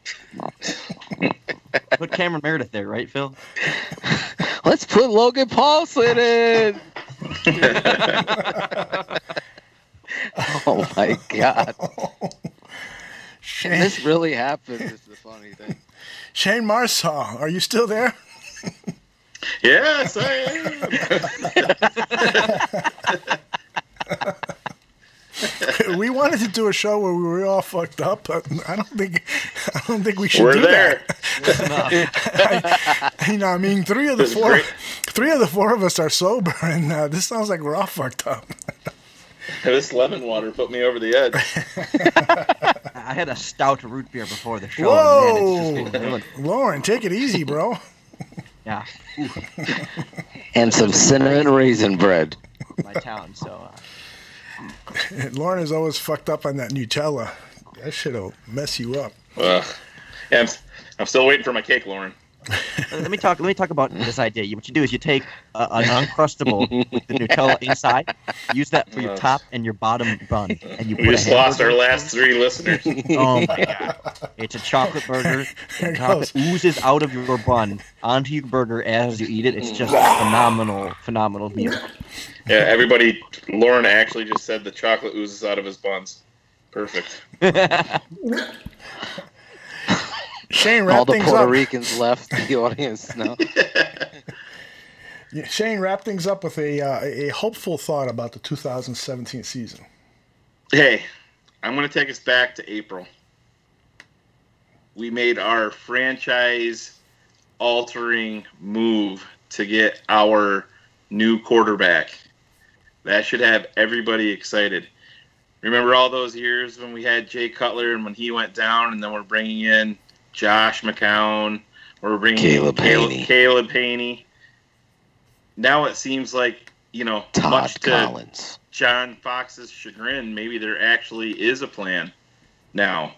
Put Cameron Meredith there, right, Phil? Let's put Logan Paulson in. Oh my God! Shane, this really happened. Is the funny thing. Shane Marsaw, are you still there? Yes, I am. We wanted to do a show where we were all fucked up, but I don't think I don't think we should We're do there. that. I, you know, I mean, three of the It was four, great. three of the four of us are sober, and uh, this sounds like we're all fucked up. This lemon water put me over the edge. I had a stout root beer before the show. Whoa, And man, it's just been ruined. Lauren, take it easy, bro. Yeah. And some cinnamon raisin bread. My town, so. Uh, Lauren is always fucked up on that Nutella. That shit'll mess you up. Ugh. Yeah, I'm, I'm still waiting for my cake, Lauren. Let me talk. Let me talk about this idea. What you do is you take uh, an Uncrustable with the Nutella inside, use that for your top and your bottom bun, and you put We just a lost our last three listeners. Oh my god! It's a chocolate burger. The chocolate oozes out of your bun onto your burger as you eat it. It's just a phenomenal, phenomenal meal. Yeah, everybody. Lauren actually just said the chocolate oozes out of his buns. Perfect. Shane, wrap All the things Puerto up. Ricans left the audience now. Yeah, Shane, wrap things up with a uh, a hopeful thought about the two thousand seventeen season. Hey, I'm going to take us back to April. We made our franchise-altering move to get our new quarterback. That should have everybody excited. Remember all those years when we had Jay Cutler and when he went down, and then we're bringing in Josh McCown, we're bringing Caleb in Caleb, Haney. Caleb Haney. Now it seems like, you know, Todd much to Collins. John Fox's chagrin, maybe there actually is a plan now.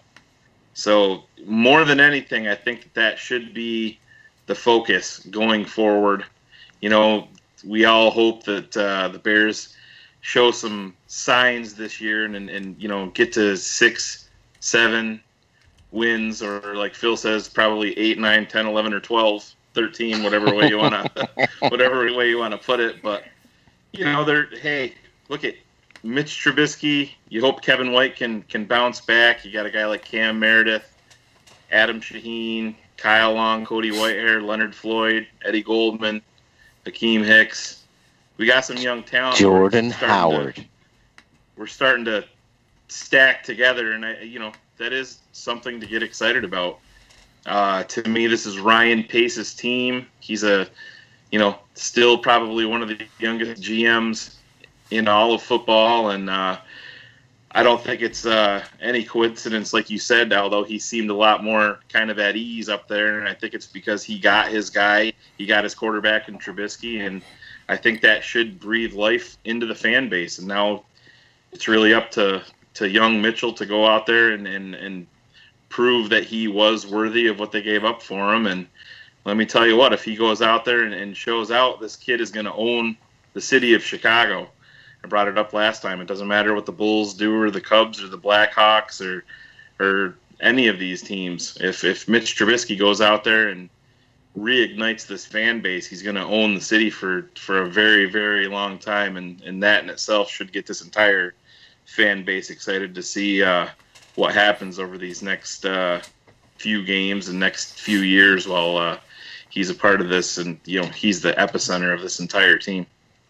So more than anything, I think that, that should be the focus going forward. You know, we all hope that uh, the Bears show some signs this year and, and, and, you know, get to six, seven wins, or like Phil says, probably eight, nine, ten, eleven, or twelve, thirteen, whatever way you want to, whatever way you want to put it. But, you know, they're, hey, look at Mitch Trubisky. You hope Kevin White can, can bounce back. You got a guy like Cam Meredith, Adam Shaheen, Kyle Long, Cody Whitehair, Leonard Floyd, Eddie Goldman, Hakeem Hicks. We got some young talent. Jordan We're starting Howard. To, we're starting to stack together, and I, you know, that is something to get excited about. Uh, to me, this is Ryan Pace's team. He's a, you know, still probably one of the youngest G Ms in all of football, and uh, I don't think it's uh, any coincidence, like you said, although he seemed a lot more kind of at ease up there, and I think it's because he got his guy, he got his quarterback in Trubisky, and I think that should breathe life into the fan base. And now it's really up to, to young Mitchell to go out there and, and, and prove that he was worthy of what they gave up for him. And let me tell you what, if he goes out there and, and shows out, this kid is going to own the city of Chicago. I brought it up last time. It doesn't matter what the Bulls do or the Cubs or the Blackhawks or or any of these teams. If if Mitch Trubisky goes out there and reignites this fan base, he's going to own the city for, for a very, very long time. And, and that in itself should get this entire fan base excited to see uh, what happens over these next uh, few games and next few years while uh, he's a part of this. And, you know, he's the epicenter of this entire team.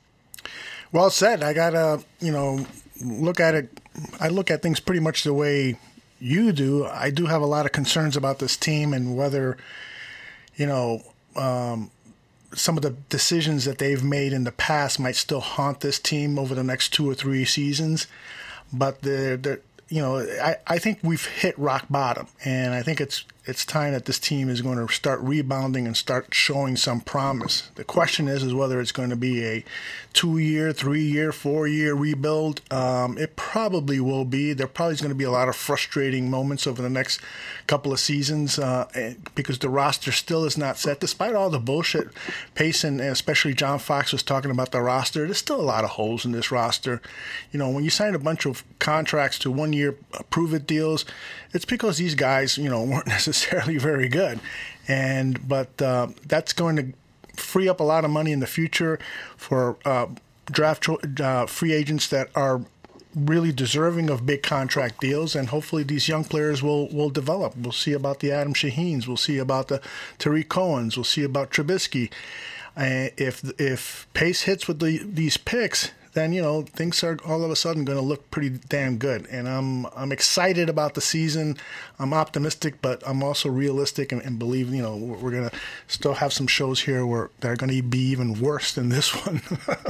Well said. I gotta, you know, look at it. I look at things pretty much the way you do. I do have a lot of concerns about this team and whether, you know, um, some of the decisions that they've made in the past might still haunt this team over the next two or three seasons. But the, the you know, I, I think we've hit rock bottom, and I think it's it's time that this team is going to start rebounding and start showing some promise. The question is, is whether it's going to be a two-year, three-year, four-year rebuild. Um, it probably will be. There probably is going to be a lot of frustrating moments over the next couple of seasons uh, because the roster still is not set. Despite all the bullshit Pace and especially John Fox was talking about the roster, there's still a lot of holes in this roster. You know, when you sign a bunch of contracts to one-year prove-it deals, it's because these guys, you know, weren't necessarily very good. And but uh, that's going to free up a lot of money in the future for uh, draft cho- uh, free agents that are really deserving of big contract deals, and hopefully these young players will, will develop. We'll see about the Adam Shaheens. We'll see about the Tariq Cohens. We'll see about Trubisky. Uh, if if Pace hits with the, these picks, then, you know, things are all of a sudden going to look pretty damn good. And I'm I'm excited about the season. I'm optimistic, but I'm also realistic and, and believe, you know, we're, we're going to still have some shows here where that are going to be even worse than this one. I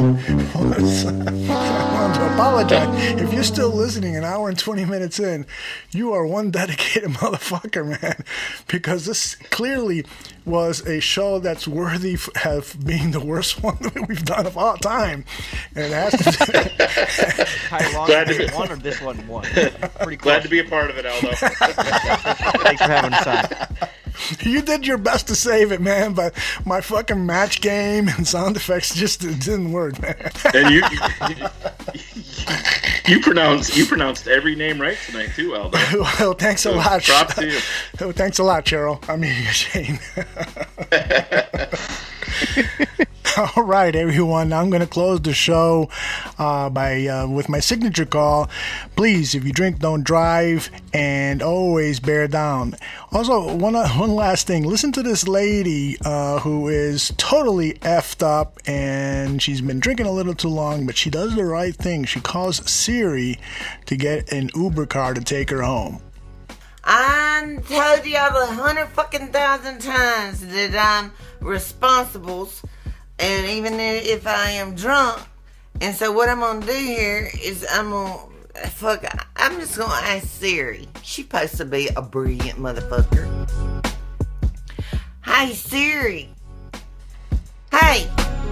want to apologize. If you're still listening an hour and twenty minutes in, you are one dedicated motherfucker, man, because this clearly was a show that's worthy of being the worst one that we've done of all time. And it has to How long Glad did to it be- one or this one won? Pretty close. Glad to be a part of it, Aldo. Thanks for having us on. You did your best to save it, man, but my fucking match game and sound effects just didn't work, man. And you, you, you pronounced you pronounced every name right tonight too, Aldo. Well, thanks a So, lot. props to you. Oh, thanks a lot, Cheryl. I mean, Shane. All right, everyone. I'm going to close the show uh, by uh, with my signature call. Please, if you drink, don't drive, and always bear down. Also, one one last thing. Listen to this lady uh, who is totally effed up, and she's been drinking a little too long, but she does the right thing. She calls Siri to get an Uber car to take her home. I told y'all a hundred fucking thousand times that I'm responsible, and even if I am drunk. And so what I'm gonna do here is I'm gonna fuck. I'm just gonna ask Siri. She's supposed to be a brilliant motherfucker. Hey Siri. Hey.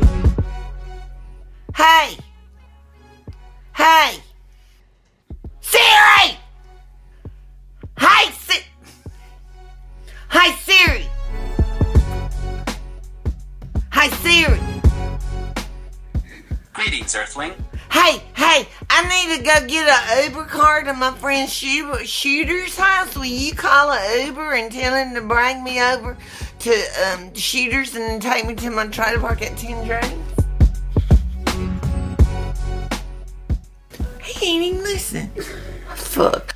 Hey. Hey. Siri. Hey, Si- Hey, Siri. Hey, Siri. Greetings, Earthling. Hey, hey, I need to go get an Uber car to my friend Shooter, Shooter's house. Will you call an Uber and tell him to bring me over to um, Shooter's and then take me to my trailer park at Ten Drains? He ain't even listen. Fuck.